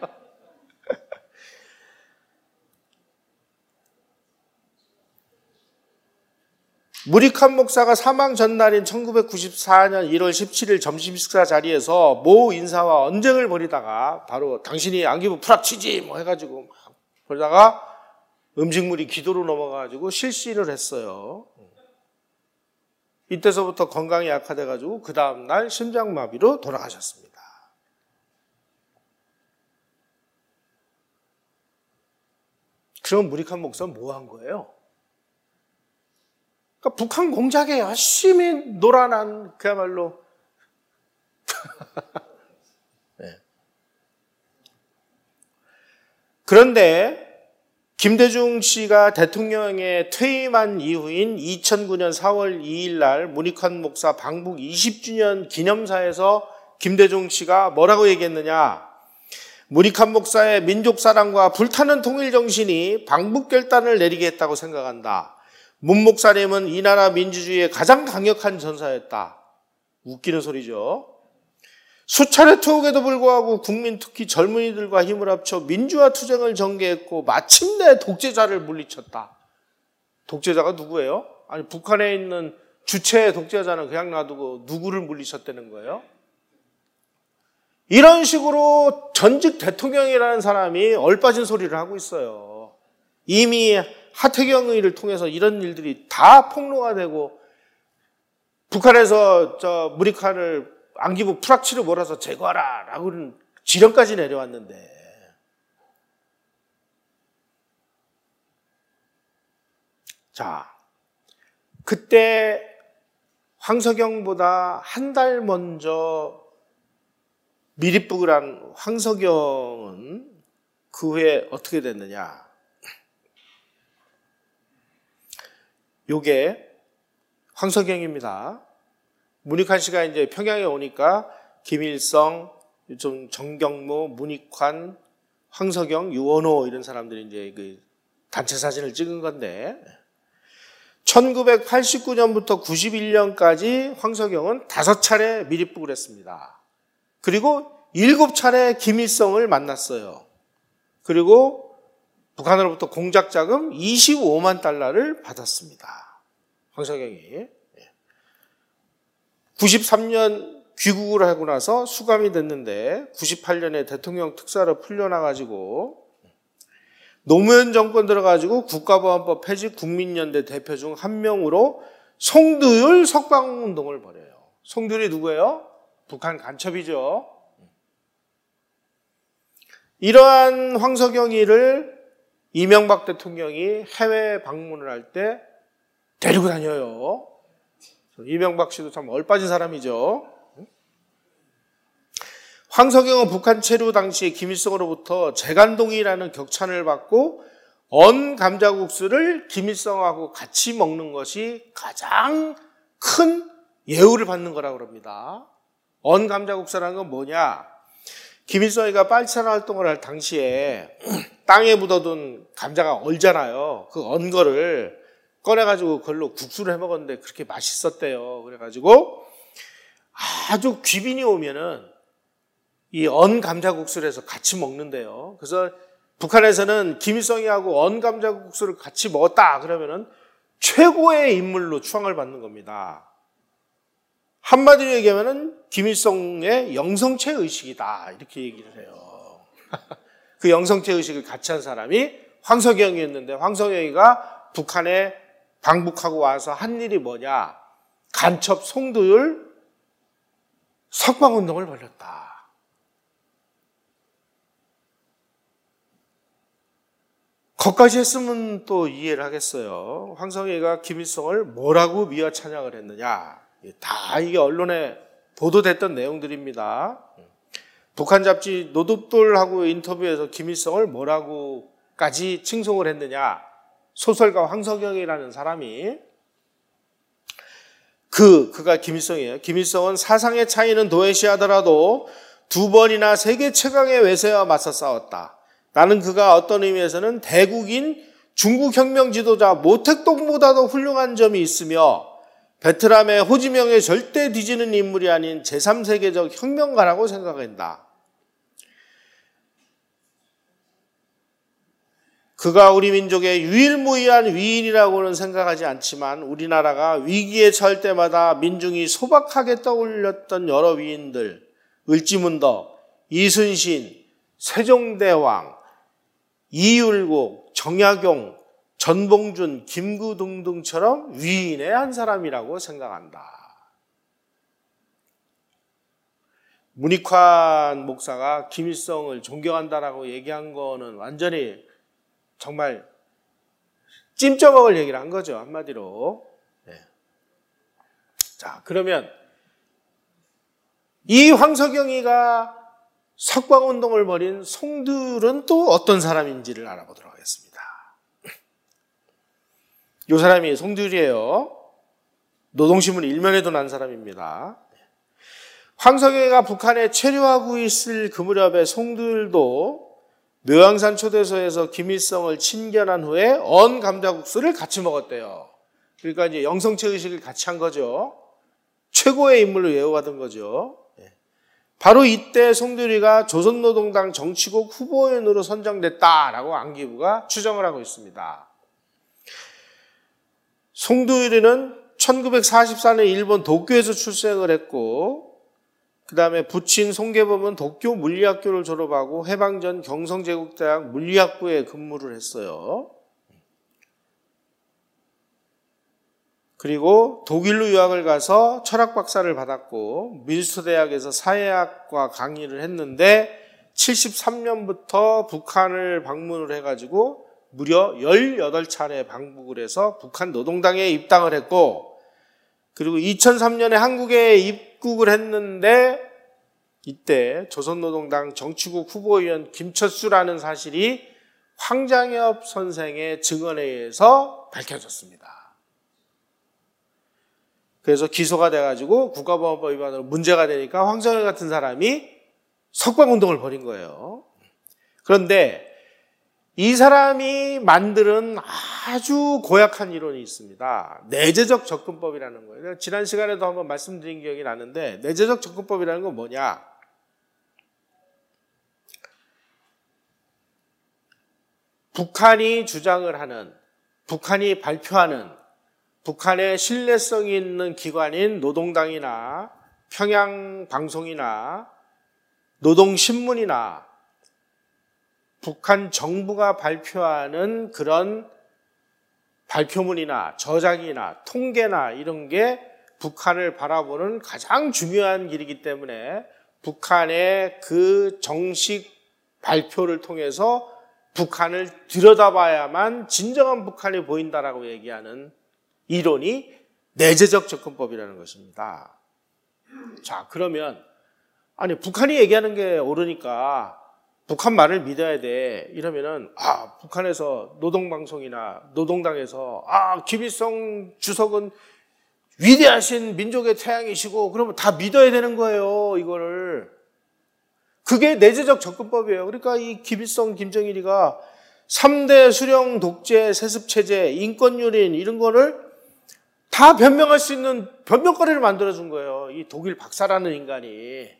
Speaker 1: 문익환 목사가 사망 전날인 천구백구십사 년 일월 십칠일 점심 식사 자리에서 모 인사와 언쟁을 벌이다가 바로 당신이 안기부 프락치지 뭐 해가지고 막 그러다가 음식물이 기도로 넘어가가지고 실신을 했어요. 이때서부터 건강이 약화돼가지고 그 다음날 심장마비로 돌아가셨습니다. 그럼 문익환 목사는 뭐 한 거예요? 그러니까 북한 공작에 열심히 놀아난 그야말로 네. 그런데 김대중 씨가 대통령에 퇴임한 이후인 이천구 년 사월 이일 날 문익환 목사 방북 이십 주년 기념사에서 김대중 씨가 뭐라고 얘기했느냐? 문익환 목사의 민족사랑과 불타는 통일정신이 방북 결단을 내리게 했다고 생각한다. 문 목사님은 이 나라 민주주의의 가장 강력한 전사였다. 웃기는 소리죠. 수차례 투옥에도 불구하고 국민 특히 젊은이들과 힘을 합쳐 민주화 투쟁을 전개했고 마침내 독재자를 물리쳤다. 독재자가 누구예요? 아니 북한에 있는 주체의 독재자는 그냥 놔두고 누구를 물리쳤다는 거예요? 이런 식으로 전직 대통령이라는 사람이 얼빠진 소리를 하고 있어요. 이미 하태경 의를 통해서 이런 일들이 다 폭로가 되고 북한에서 저 문익환을 안기부 프락치로 몰아서 제거하라 라고는 지령까지 내려왔는데 자 그때 황석영보다 한 달 먼저 미립북을 한 황석영은 그 후에 어떻게 됐느냐. 요게 황석영입니다. 문익환 씨가 이제 평양에 오니까 김일성, 좀 정경무, 문익환, 황석영, 유원호 이런 사람들이 이제 그 단체 사진을 찍은 건데, 천구백팔십구 년부터 구십일 년까지 황석영은 다섯 차례 미립북을 했습니다. 그리고 일곱 차례 김일성을 만났어요. 그리고 북한으로부터 공작 자금 이십오만 달러를 받았습니다. 황석영이. 구십삼 년 귀국을 하고 나서 수감이 됐는데 구십팔 년에 대통령 특사로 풀려나가지고 노무현 정권 들어가지고 국가보안법 폐지 국민연대 대표 중 한 명으로 송두율 석방운동을 벌여요. 송두율이 누구예요? 북한 간첩이죠. 이러한 황석영이를 이명박 대통령이 해외 방문을 할 때 데리고 다녀요. 이명박 씨도 참 얼빠진 사람이죠. 황석영은 북한 체류 당시에 김일성으로부터 재간동이라는 격찬을 받고 언 감자국수를 김일성하고 같이 먹는 것이 가장 큰 예우를 받는 거라고 합니다. 언 감자국수라는 건 뭐냐? 김일성이가 빨치산 활동을 할 당시에 땅에 묻어둔 감자가 얼잖아요. 그 언 거를 꺼내가지고 그걸로 국수를 해 먹었는데 그렇게 맛있었대요. 그래가지고 아주 귀빈이 오면은 이 언 감자국수를 해서 같이 먹는데요. 그래서 북한에서는 김일성이하고 언 감자국수를 같이 먹었다 그러면은 최고의 인물로 추앙을 받는 겁니다. 한마디로 얘기하면은 김일성의 영성체 의식이다 이렇게 얘기를 해요. 그 영성체 의식을 같이 한 사람이 황석영이었는데, 황석영이가 북한에 방북하고 와서 한 일이 뭐냐? 간첩 송두율 석방운동을 벌였다. 거기까지 했으면 또 이해를 하겠어요. 황석영이가 김일성을 뭐라고 미화 찬양을 했느냐? 다 이게 언론에 보도됐던 내용들입니다. 북한 잡지 노듭돌하고 인터뷰에서 김일성을 뭐라고까지 칭송을 했느냐? 소설가 황석영이라는 사람이 그 그가 김일성이에요. 김일성은 사상의 차이는 도외시하더라도 두 번이나 세계 최강의 외세와 맞서 싸웠다. 나는 그가 어떤 의미에서는 대국인 중국 혁명 지도자 모택동보다도 훌륭한 점이 있으며 베트남의 호지명에 절대 뒤지는 인물이 아닌 제삼 세계적 혁명가라고 생각한다. 그가 우리 민족의 유일무이한 위인이라고는 생각하지 않지만 우리나라가 위기에 처할 때마다 민중이 소박하게 떠올렸던 여러 위인들, 을지문덕, 이순신, 세종대왕, 이율곡, 정약용, 전봉준, 김구등 등처럼 위인의 한 사람이라고 생각한다. 문익환 목사가 김일성을 존경한다라고 얘기한 거는 완전히 정말 찜쪄먹을 얘기를 한 거죠. 한마디로. 네. 자, 그러면 이 황석영이가 석방운동을 벌인 송두율은 또 어떤 사람인지를 알아보도록 하겠습니다. 이 사람이 송두율이에요. 노동신문 일면에도 난 사람입니다. 황석영이가 북한에 체류하고 있을 그 무렵에 송두율도 묘양산 초대소에서 김일성을 친견한 후에 언 감자국수를 같이 먹었대요. 그러니까 이제 영성체 의식을 같이 한 거죠. 최고의 인물로 예우받은 거죠. 바로 이때 송두율이가 조선노동당 정치국 후보인으로 선정됐다라고 안기부가 추정을 하고 있습니다. 송두율이는 천구백사십사 년 일본 도쿄에서 출생을 했고, 그 다음에 부친 송계범은 도쿄 물리학교를 졸업하고 해방전 경성제국대학 물리학부에 근무를 했어요. 그리고 독일로 유학을 가서 철학 박사를 받았고 민스터대학에서 사회학과 강의를 했는데 칠십삼 년부터 북한을 방문을 해가지고 무려 열여덟 차례 방북을 해서 북한 노동당에 입당을 했고, 그리고 이천삼 년에 한국에 입국을 했는데 이때 조선노동당 정치국 후보위원 김철수라는 사실이 황장엽 선생의 증언에 의해서 밝혀졌습니다. 그래서 기소가 돼가지고 국가보안법 위반으로 문제가 되니까 황장엽 같은 사람이 석방운동을 벌인 거예요. 그런데 이 사람이 만드는 아주 고약한 이론이 있습니다. 내재적 접근법이라는 거예요. 지난 시간에도 한번 말씀드린 기억이 나는데 내재적 접근법이라는 건 뭐냐? 북한이 주장을 하는, 북한이 발표하는, 북한의 신뢰성이 있는 기관인 노동당이나 평양방송이나 노동신문이나 북한 정부가 발표하는 그런 발표문이나 저작이나 통계나 이런 게 북한을 바라보는 가장 중요한 길이기 때문에 북한의 그 정식 발표를 통해서 북한을 들여다봐야만 진정한 북한이 보인다라고 얘기하는 이론이 내재적 접근법이라는 것입니다. 자, 그러면 아니 북한이 얘기하는 게 옳으니까 북한 말을 믿어야 돼. 이러면은 아, 북한에서 노동방송이나 노동당에서 아, 김일성 주석은 위대하신 민족의 태양이시고 그러면 다 믿어야 되는 거예요, 이거를. 그게 내재적 접근법이에요. 그러니까 이 김일성, 김정일이가 삼 대 수령 독재, 세습체제, 인권유린 이런 거를 다 변명할 수 있는 변명거리를 만들어준 거예요. 이 독일 박사라는 인간이.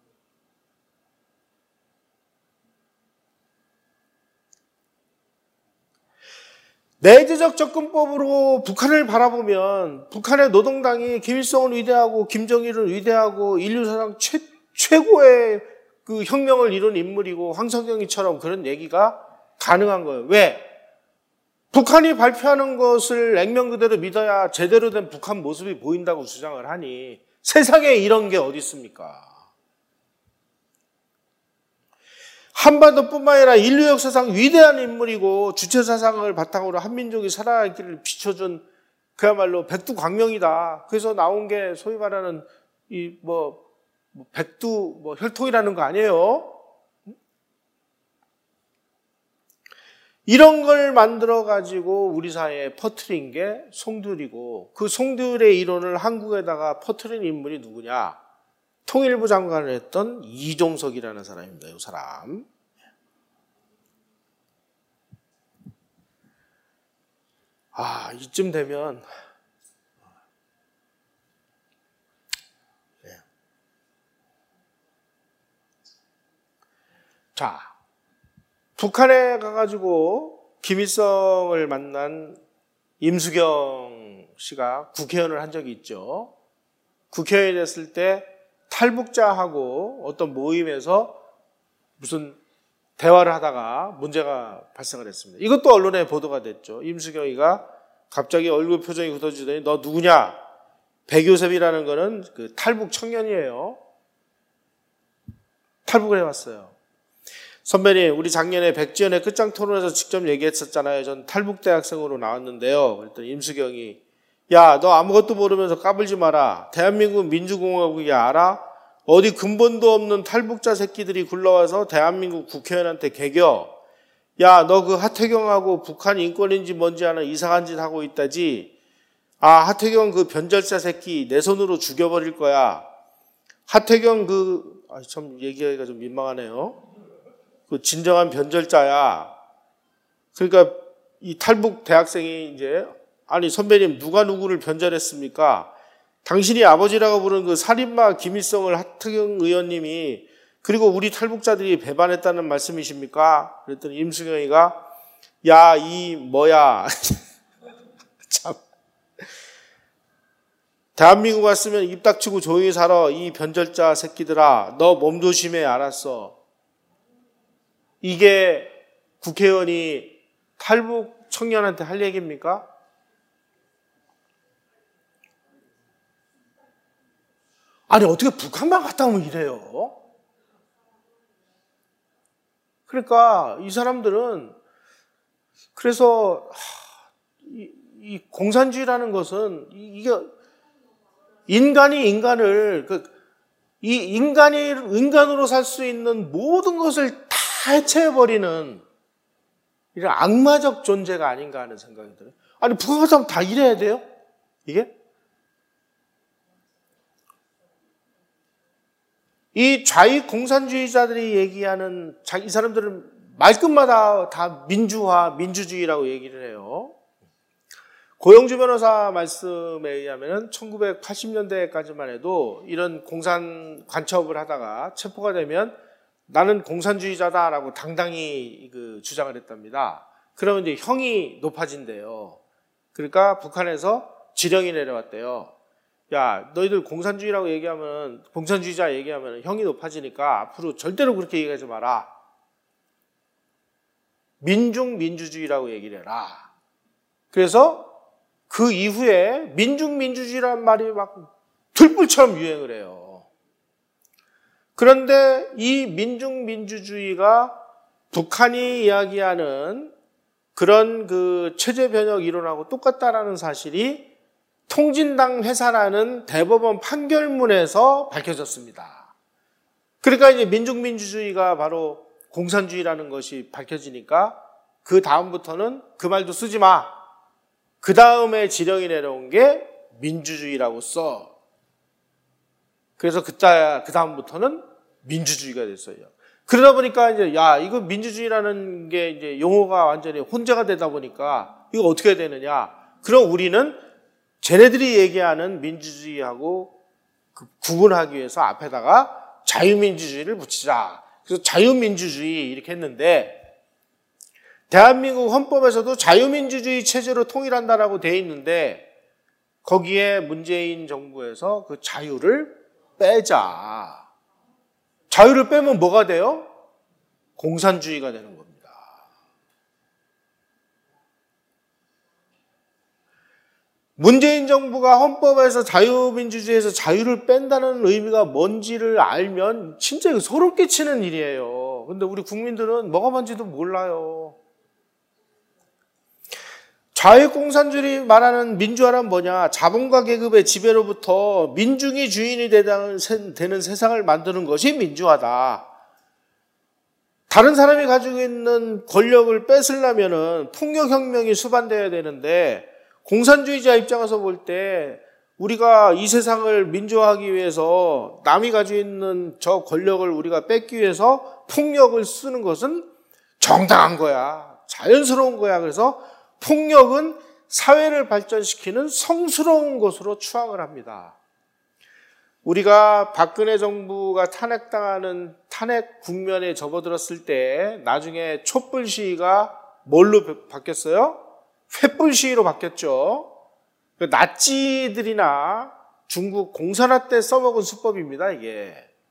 Speaker 1: 내재적 접근법으로 북한을 바라보면 북한의 노동당이 김일성은 위대하고 김정일은 위대하고 인류사상 최, 최고의 그 혁명을 이룬 인물이고 황석영이처럼 그런 얘기가 가능한 거예요. 왜? 북한이 발표하는 것을 액면 그대로 믿어야 제대로 된 북한 모습이 보인다고 주장을 하니 세상에 이런 게 어디 있습니까? 한반도뿐만 아니라 인류 역사상 위대한 인물이고 주체사상을 바탕으로 한민족이 살아갈 길을 비춰준 그야말로 백두광명이다. 그래서 나온 게 소위 말하는 이 뭐 백두 뭐 혈통이라는 거 아니에요? 이런 걸 만들어 가지고 우리 사회에 퍼뜨린 게 송두리고 그 송두리의 이론을 한국에다가 퍼뜨린 인물이 누구냐? 통일부 장관을 했던 이종석이라는 사람입니다. 이 사람. 아, 이쯤 되면 네. 자, 북한에 가가지고 김일성을 만난 임수경 씨가 국회의원을 한 적이 있죠. 국회의원이 됐을 때 탈북자하고 어떤 모임에서 무슨 대화를 하다가 문제가 발생을 했습니다. 이것도 언론에 보도가 됐죠. 임수경이가 갑자기 얼굴 표정이 굳어지더니 너 누구냐? 백요셉이라는 거는 그 탈북 청년이에요. 탈북을 해왔어요. 선배님, 우리 작년에 백지연의 끝장 토론에서 직접 얘기했었잖아요. 전 탈북 대학생으로 나왔는데요. 그랬더니 임수경이 야, 너 아무것도 모르면서 까불지 마라. 대한민국 민주공화국이 알아? 어디 근본도 없는 탈북자 새끼들이 굴러와서 대한민국 국회의원한테 개겨. 야, 너 그 하태경하고 북한 인권인지 뭔지 아는 이상한 짓 하고 있다지. 아, 하태경 그 변절자 새끼 내 손으로 죽여버릴 거야. 하태경 그, 아, 참 얘기하기가 좀 민망하네요. 그 진정한 변절자야. 그러니까 이 탈북 대학생이 이제 아니 선배님 누가 누구를 변절했습니까? 당신이 아버지라고 부르는 그 살인마 김일성을 하태경 의원님이 그리고 우리 탈북자들이 배반했다는 말씀이십니까? 그랬더니 임수경이가 야, 이 뭐야. 참. 대한민국 왔으면 입 닥치고 조용히 살아. 이 변절자 새끼들아. 너 몸조심해. 알았어. 이게 국회의원이 탈북 청년한테 할 얘기입니까? 아니 어떻게 북한만 갔다 오면 이래요? 그러니까 이 사람들은 그래서 이, 이 공산주의라는 것은 이게 인간이 인간을 그 이 인간이, 인간으로 살 수 있는 모든 것을 다 해체해버리는 이런 악마적 존재가 아닌가 하는 생각이 들어요. 아니, 북한 사람 다 이래야 돼요? 이게? 이 좌익 공산주의자들이 얘기하는, 이 사람들은 말끝마다 다 민주화, 민주주의라고 얘기를 해요. 고영주 변호사 말씀에 의하면 천구백팔십 년대까지만 해도 이런 공산 간첩을 하다가 체포가 되면 나는 공산주의자다라고 당당히 그 주장을 했답니다. 그러면 이제 형이 높아진대요. 그러니까 북한에서 지령이 내려왔대요. 야, 너희들 공산주의라고 얘기하면, 공산주의자 얘기하면 형이 높아지니까 앞으로 절대로 그렇게 얘기하지 마라. 민중민주주의라고 얘기를 해라. 그래서 그 이후에 민중민주주의라는 말이 막 들불처럼 유행을 해요. 그런데 이 민중민주주의가 북한이 이야기하는 그런 그 체제 변혁 이론하고 똑같다라는 사실이 통진당 회사라는 대법원 판결문에서 밝혀졌습니다. 그러니까 이제 민중민주주의가 바로 공산주의라는 것이 밝혀지니까 그 다음부터는 그 말도 쓰지 마. 그 다음에 지령이 내려온 게 민주주의라고 써. 그래서 그따 그 다음부터는 민주주의가 됐어요. 그러다 보니까 이제 야 이거 민주주의라는 게 이제 용어가 완전히 혼재가 되다 보니까 이거 어떻게 해야 되느냐? 그럼 우리는 쟤네들이 얘기하는 민주주의하고 그 구분하기 위해서 앞에다가 자유민주주의를 붙이자. 그래서 자유민주주의 이렇게 했는데 대한민국 헌법에서도 자유민주주의 체제로 통일한다라고 돼 있는데 거기에 문재인 정부에서 그 자유를 빼자. 자유를 빼면 뭐가 돼요? 공산주의가 되는 겁니다. 문재인 정부가 헌법에서 자유민주주의에서 자유를 뺀다는 의미가 뭔지를 알면 진짜 소름 끼치는 일이에요. 근데 우리 국민들은 뭐가 뭔지도 몰라요. 자유공산주의 말하는 민주화란 뭐냐? 자본가 계급의 지배로부터 민중이 주인이 되는 세상을 만드는 것이 민주화다. 다른 사람이 가지고 있는 권력을 뺏으려면은 폭력혁명이 수반되어야 되는데 공산주의자 입장에서 볼 때 우리가 이 세상을 민주화하기 위해서 남이 가지고 있는 저 권력을 우리가 뺏기 위해서 폭력을 쓰는 것은 정당한 거야. 자연스러운 거야. 그래서 폭력은 사회를 발전시키는 성스러운 것으로 추앙을 합니다. 우리가 박근혜 정부가 탄핵당하는 탄핵 국면에 접어들었을 때 나중에 촛불 시위가 뭘로 바뀌었어요? 횃불 시위로 바뀌었죠. 나치들이나 중국 공산화 때 써먹은 수법입니다, 이게.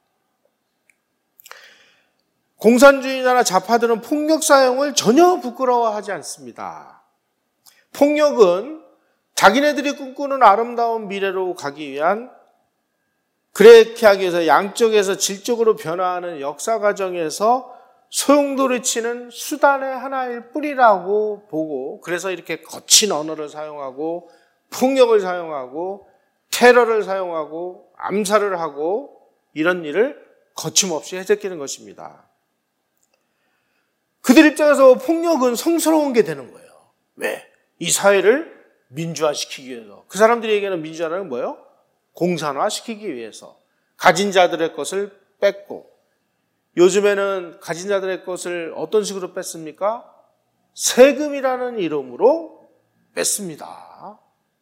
Speaker 1: 공산주의자나 좌파들은 폭력 사용을 전혀 부끄러워하지 않습니다. 폭력은 자기네들이 꿈꾸는 아름다운 미래로 가기 위한 그렇게 하기 위해서 양쪽에서 질적으로 변화하는 역사 과정에서 소용돌이 치는 수단의 하나일 뿐이라고 보고 그래서 이렇게 거친 언어를 사용하고 폭력을 사용하고 테러를 사용하고 암살을 하고 이런 일을 거침없이 해제키는 것입니다. 그들 입장에서 폭력은 성스러운 게 되는 거예요. 왜? 이 사회를 민주화시키기 위해서. 그 사람들이 얘기하는 민주화는 뭐예요? 공산화시키기 위해서. 가진 자들의 것을 뺏고. 요즘에는 가진 자들의 것을 어떤 식으로 뺐습니까? 세금이라는 이름으로 뺐습니다.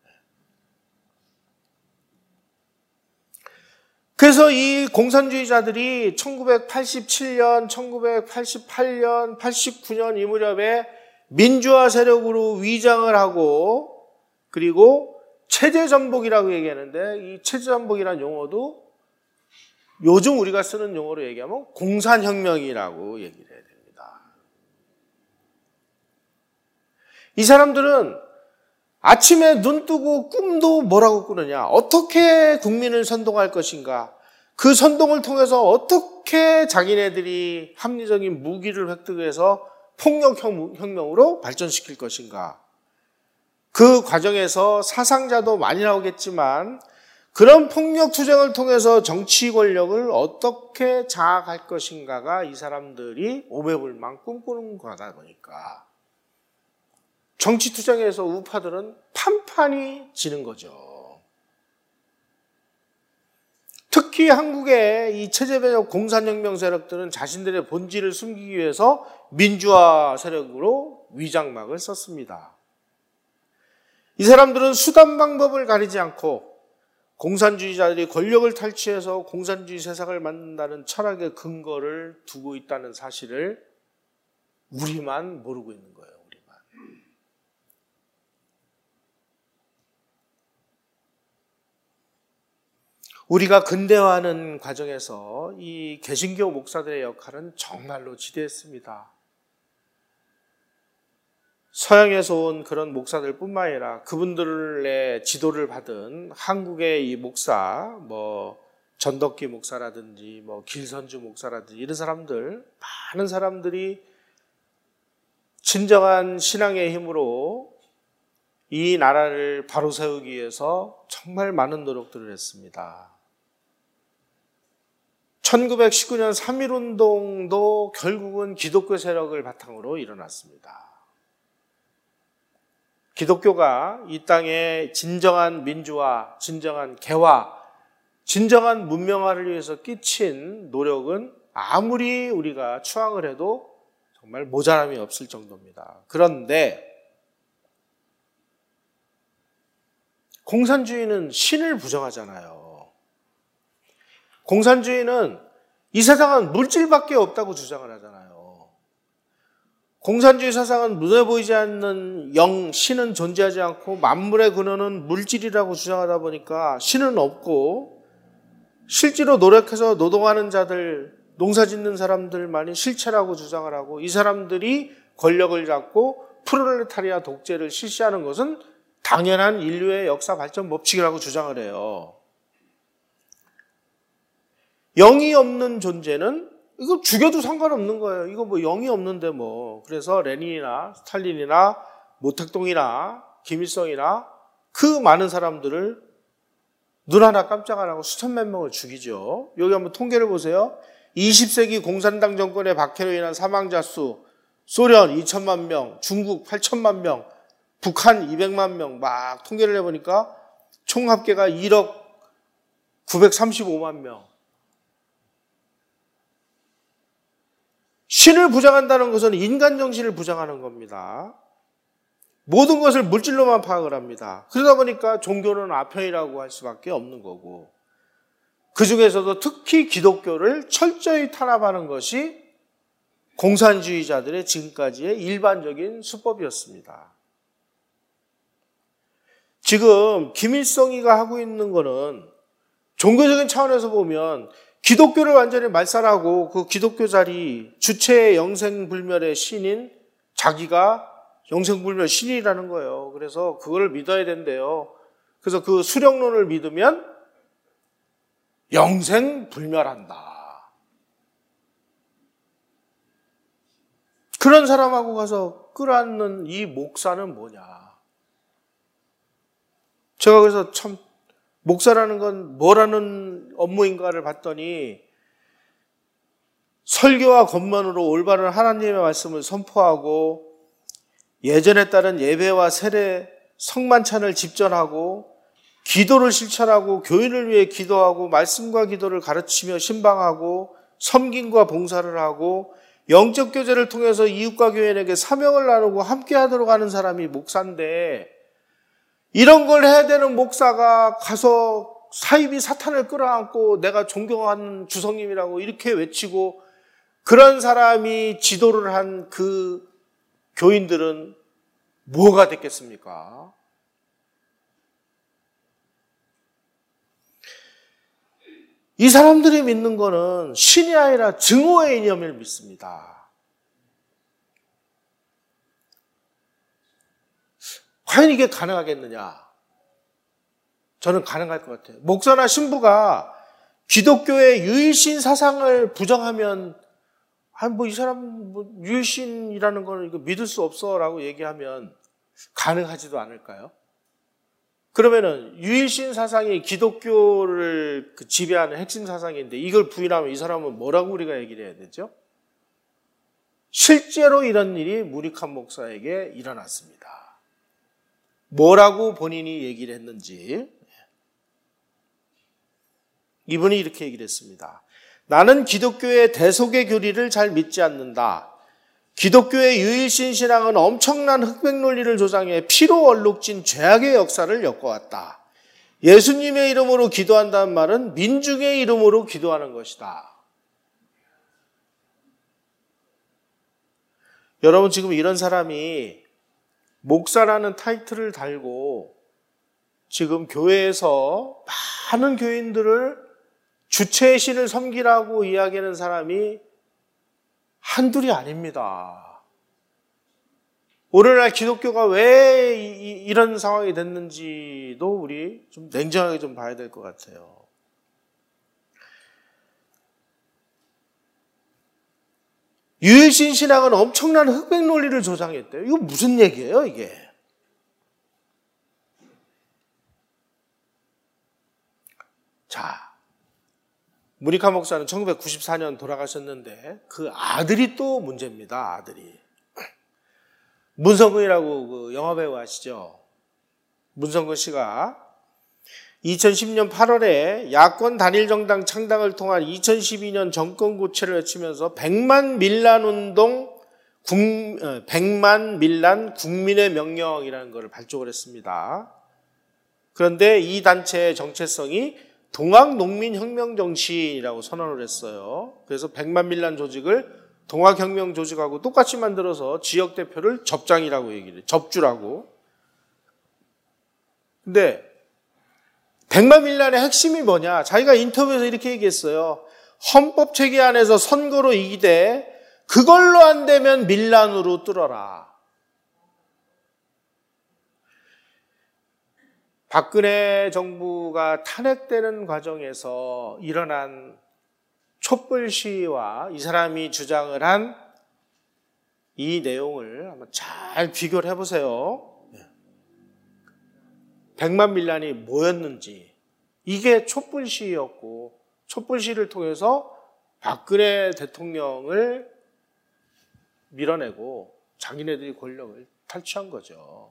Speaker 1: 그래서 이 공산주의자들이 천구백팔십칠 년, 천구백팔십팔 년, 팔십구 년 이 무렵에 민주화 세력으로 위장을 하고 그리고 체제전복이라고 얘기하는데 이 체제전복이라는 용어도 요즘 우리가 쓰는 용어로 얘기하면 공산혁명이라고 얘기를 해야 됩니다. 이 사람들은 아침에 눈 뜨고 꿈도 뭐라고 꾸느냐? 어떻게 국민을 선동할 것인가? 그 선동을 통해서 어떻게 자기네들이 합리적인 무기를 획득해서 폭력혁명으로 발전시킬 것인가? 그 과정에서 사상자도 많이 나오겠지만 그런 폭력 투쟁을 통해서 정치 권력을 어떻게 장악할 것인가가 이 사람들이 오매불망 꿈꾸는 거다 보니까 정치 투쟁에서 우파들은 판판이 지는 거죠. 특히 한국의 이 체제배적 공산혁명 세력들은 자신들의 본질을 숨기기 위해서 민주화 세력으로 위장막을 썼습니다. 이 사람들은 수단 방법을 가리지 않고 공산주의자들이 권력을 탈취해서 공산주의 세상을 만든다는 철학의 근거를 두고 있다는 사실을 우리만 모르고 있는 거예요. 우리만. 우리가 근대화하는 과정에서 이 개신교 목사들의 역할은 정말로 지대했습니다. 서양에서 온 그런 목사들뿐만 아니라 그분들의 지도를 받은 한국의 이 목사, 뭐 전덕기 목사라든지 뭐 길선주 목사라든지 이런 사람들, 많은 사람들이 진정한 신앙의 힘으로 이 나라를 바로 세우기 위해서 정말 많은 노력들을 했습니다. 천구백십구 년 삼일운동도 결국은 기독교 세력을 바탕으로 일어났습니다. 기독교가 이 땅에 진정한 민주화, 진정한 개화, 진정한 문명화를 위해서 끼친 노력은 아무리 우리가 추앙을 해도 정말 모자람이 없을 정도입니다. 그런데 공산주의는 신을 부정하잖아요. 공산주의는 이 세상은 물질밖에 없다고 주장을 하잖아요. 공산주의 사상은 눈에 보이지 않는 영, 신은 존재하지 않고 만물의 근원은 물질이라고 주장하다 보니까 신은 없고 실제로 노력해서 노동하는 자들, 농사 짓는 사람들만이 실체라고 주장을 하고 이 사람들이 권력을 잡고 프롤레타리아 독재를 실시하는 것은 당연한 인류의 역사 발전 법칙이라고 주장을 해요. 영이 없는 존재는 이거 죽여도 상관없는 거예요. 이거 뭐 영이 없는데 뭐. 그래서 레닌이나 스탈린이나 모택동이나 김일성이나 그 많은 사람들을 눈 하나 깜짝 안 하고 수천만 명을 죽이죠. 여기 한번 통계를 보세요. 이십 세기 공산당 정권의 박해로 인한 사망자 수, 소련 이천만 명, 중국 팔천만 명, 북한 이백만 명 막 통계를 해보니까 총 합계가 일억 구백삼십오만 명. 신을 부정한다는 것은 인간 정신을 부정하는 겁니다. 모든 것을 물질로만 파악을 합니다. 그러다 보니까 종교는 아편이라고 할 수밖에 없는 거고 그 중에서도 특히 기독교를 철저히 탄압하는 것이 공산주의자들의 지금까지의 일반적인 수법이었습니다. 지금 김일성이가 하고 있는 거는 종교적인 차원에서 보면 기독교를 완전히 말살하고 그 기독교 자리 주체의 영생불멸의 신인 자기가 영생불멸 신이라는 거예요. 그래서 그걸 믿어야 된대요. 그래서 그 수령론을 믿으면 영생불멸한다. 그런 사람하고 가서 끌어안는 이 목사는 뭐냐. 제가 그래서 참 목사라는 건 뭐라는 업무인가를 봤더니 설교와 권면으로 올바른 하나님의 말씀을 선포하고 예전에 따른 예배와 세례, 성만찬을 집전하고 기도를 실천하고 교인을 위해 기도하고 말씀과 기도를 가르치며 신방하고 섬김과 봉사를 하고 영적 교제를 통해서 이웃과 교인에게 사명을 나누고 함께 하도록 하는 사람이 목사인데 이런 걸 해야 되는 목사가 가서 사이비 사탄을 끌어안고 내가 존경하는 주성님이라고 이렇게 외치고 그런 사람이 지도를 한 그 교인들은 뭐가 됐겠습니까? 이 사람들이 믿는 거는 신이 아니라 증오의 이념을 믿습니다. 과연 이게 가능하겠느냐? 저는 가능할 것 같아요. 목사나 신부가 기독교의 유일신 사상을 부정하면 아니 뭐 이 사람 뭐 유일신이라는 걸 이거 믿을 수 없어라고 얘기하면 가능하지도 않을까요? 그러면은 유일신 사상이 기독교를 지배하는 핵심 사상인데 이걸 부인하면 이 사람은 뭐라고 우리가 얘기를 해야 되죠? 실제로 이런 일이 무리칸 목사에게 일어났습니다. 뭐라고 본인이 얘기를 했는지 이분이 이렇게 얘기를 했습니다. 나는 기독교의 대속의 교리를 잘 믿지 않는다. 기독교의 유일신 신앙은 엄청난 흑백 논리를 조장해 피로 얼룩진 죄악의 역사를 엮어왔다. 예수님의 이름으로 기도한다는 말은 민중의 이름으로 기도하는 것이다. 여러분, 지금 이런 사람이 목사라는 타이틀을 달고 지금 교회에서 많은 교인들을 주체의 신을 섬기라고 이야기하는 사람이 한둘이 아닙니다. 오늘날 기독교가 왜 이, 이런 상황이 됐는지도 우리 좀 냉정하게 좀 봐야 될 것 같아요. 유일신 신앙은 엄청난 흑백 논리를 조장했대요. 이거 무슨 얘기예요, 이게? 자, 무리칸 목사는 천구백구십사 년 돌아가셨는데 그 아들이 또 문제입니다. 아들이 문성근이라고 그 영화배우 아시죠? 문성근 씨가 이천십 년 팔월에 야권 단일정당 창당을 통한 이천십이 년 정권 교체를 외치면서 백만 밀란 운동, 백만 밀란 국민의 명령이라는 것을 발족을 했습니다. 그런데 이 단체의 정체성이 동학농민혁명정신이라고 선언을 했어요. 그래서 백만 밀란 조직을 동학혁명 조직하고 똑같이 만들어서 지역 대표를 접장이라고 얘기를 해요. 접주라고. 근데 백만 밀란의 핵심이 뭐냐? 자기가 인터뷰에서 이렇게 얘기했어요. 헌법 체계 안에서 선거로 이기되 그걸로 안 되면 밀란으로 뚫어라. 박근혜 정부가 탄핵되는 과정에서 일어난 촛불 시위와 이 사람이 주장을 한 이 내용을 한번 잘 비교를 해보세요. 백만 밀란이 뭐였는지, 이게 촛불 시위였고 촛불 시위를 통해서 박근혜 대통령을 밀어내고 자기네들이 권력을 탈취한 거죠.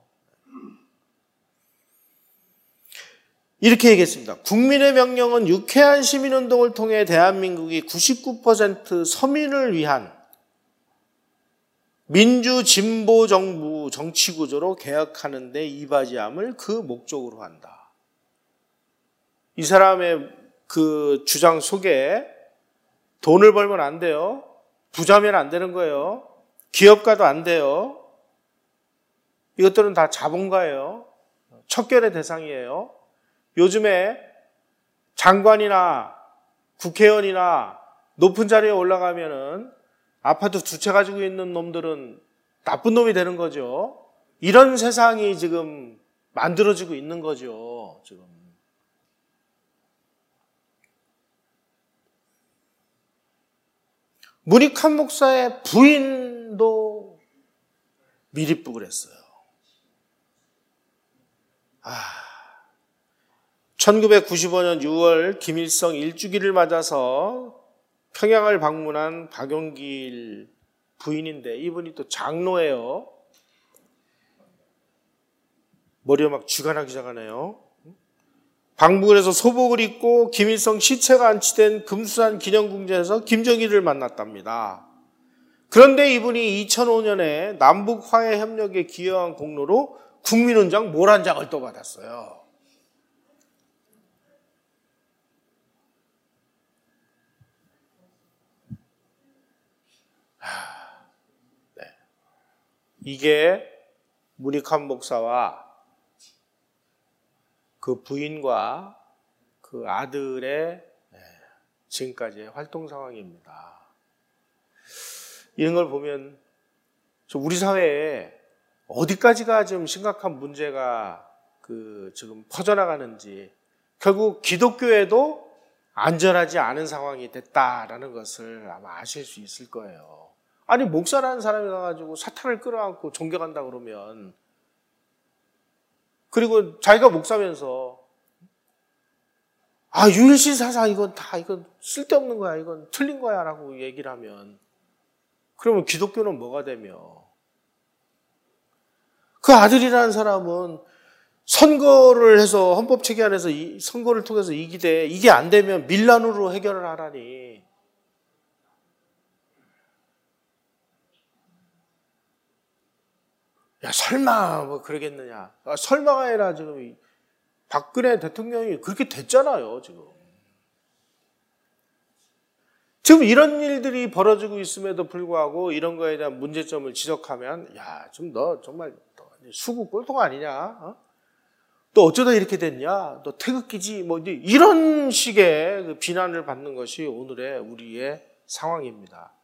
Speaker 1: 이렇게 얘기했습니다. 국민의 명령은 유쾌한 시민운동을 통해 대한민국이 구십구 퍼센트 서민을 위한 민주 진보 정부 정치 구조로 개혁하는 데 이바지함을 그 목적으로 한다. 이 사람의 그 주장 속에 돈을 벌면 안 돼요. 부자면 안 되는 거예요. 기업가도 안 돼요. 이것들은 다 자본가예요. 척결의 대상이에요. 요즘에 장관이나 국회의원이나 높은 자리에 올라가면은 아파트 두 채 가지고 있는 놈들은 나쁜 놈이 되는 거죠. 이런 세상이 지금 만들어지고 있는 거죠. 지금. 무리칸 목사의 부인도 미립북을 했어요. 아. 천구백구십오 년 유월 김일성 일주기를 맞아서 평양을 방문한 박용길 부인인데 이분이 또 장로예요. 머리가 막 쥐가 나기 시작하네요. 방북을 해서 소복을 입고 김일성 시체가 안치된 금수산 기념궁전에서 김정일을 만났답니다. 그런데 이분이 이천오 년에 남북 화해 협력에 기여한 공로로 국민훈장 모란장을 또 받았어요. 네. 이게 무리칸 목사와 그 부인과 그 아들의 지금까지의 활동 상황입니다. 이런 걸 보면 우리 사회에 어디까지가 좀 심각한 문제가 그 지금 퍼져나가는지, 결국 기독교에도 안전하지 않은 상황이 됐다라는 것을 아마 아실 수 있을 거예요. 아니, 목사라는 사람이 가가지고 사탄을 끌어안고 존경한다 그러면 그리고 자기가 목사면서 아, 유일신 사상 이건 다 이건 쓸데없는 거야. 이건 틀린 거야 라고 얘기를 하면 그러면 기독교는 뭐가 되며 그 아들이라는 사람은 선거를 해서 헌법 체계안에서 이 선거를 통해서 이기되 이게 안 되면 밀란으로 해결을 하라니 야 설마 뭐 그러겠느냐. 아, 설마가 아니라 지금 박근혜 대통령이 그렇게 됐잖아요, 지금. 지금 이런 일들이 벌어지고 있음에도 불구하고 이런 거에 대한 문제점을 지적하면, 야, 좀 너 정말 수구 꼴통 아니냐? 어? 또 어쩌다 이렇게 됐냐? 너 태극기지? 뭐 이런 식의 그 비난을 받는 것이 오늘의 우리의 상황입니다.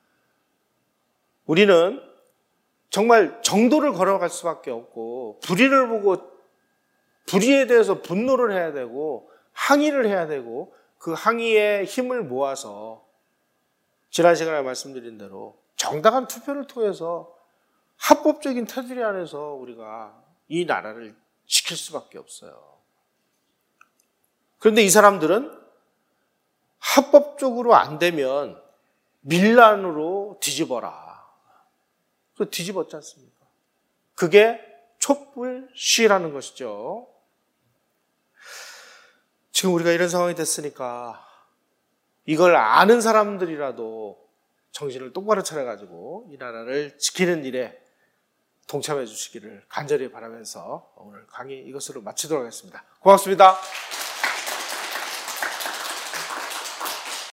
Speaker 1: 우리는 정말 정도를 걸어갈 수밖에 없고 불의를 보고 불의에 대해서 분노를 해야 되고 항의를 해야 되고 그 항의에 힘을 모아서 지난 시간에 말씀드린 대로 정당한 투표를 통해서 합법적인 테두리 안에서 우리가 이 나라를 지킬 수밖에 없어요. 그런데 이 사람들은 합법적으로 안 되면 밀란으로 뒤집어라. 그 뒤집었지 않습니까? 그게 촛불 시위라는 것이죠. 지금 우리가 이런 상황이 됐으니까 이걸 아는 사람들이라도 정신을 똑바로 차려가지고 이 나라를 지키는 일에 동참해 주시기를 간절히 바라면서 오늘 강의 이것으로 마치도록 하겠습니다. 고맙습니다.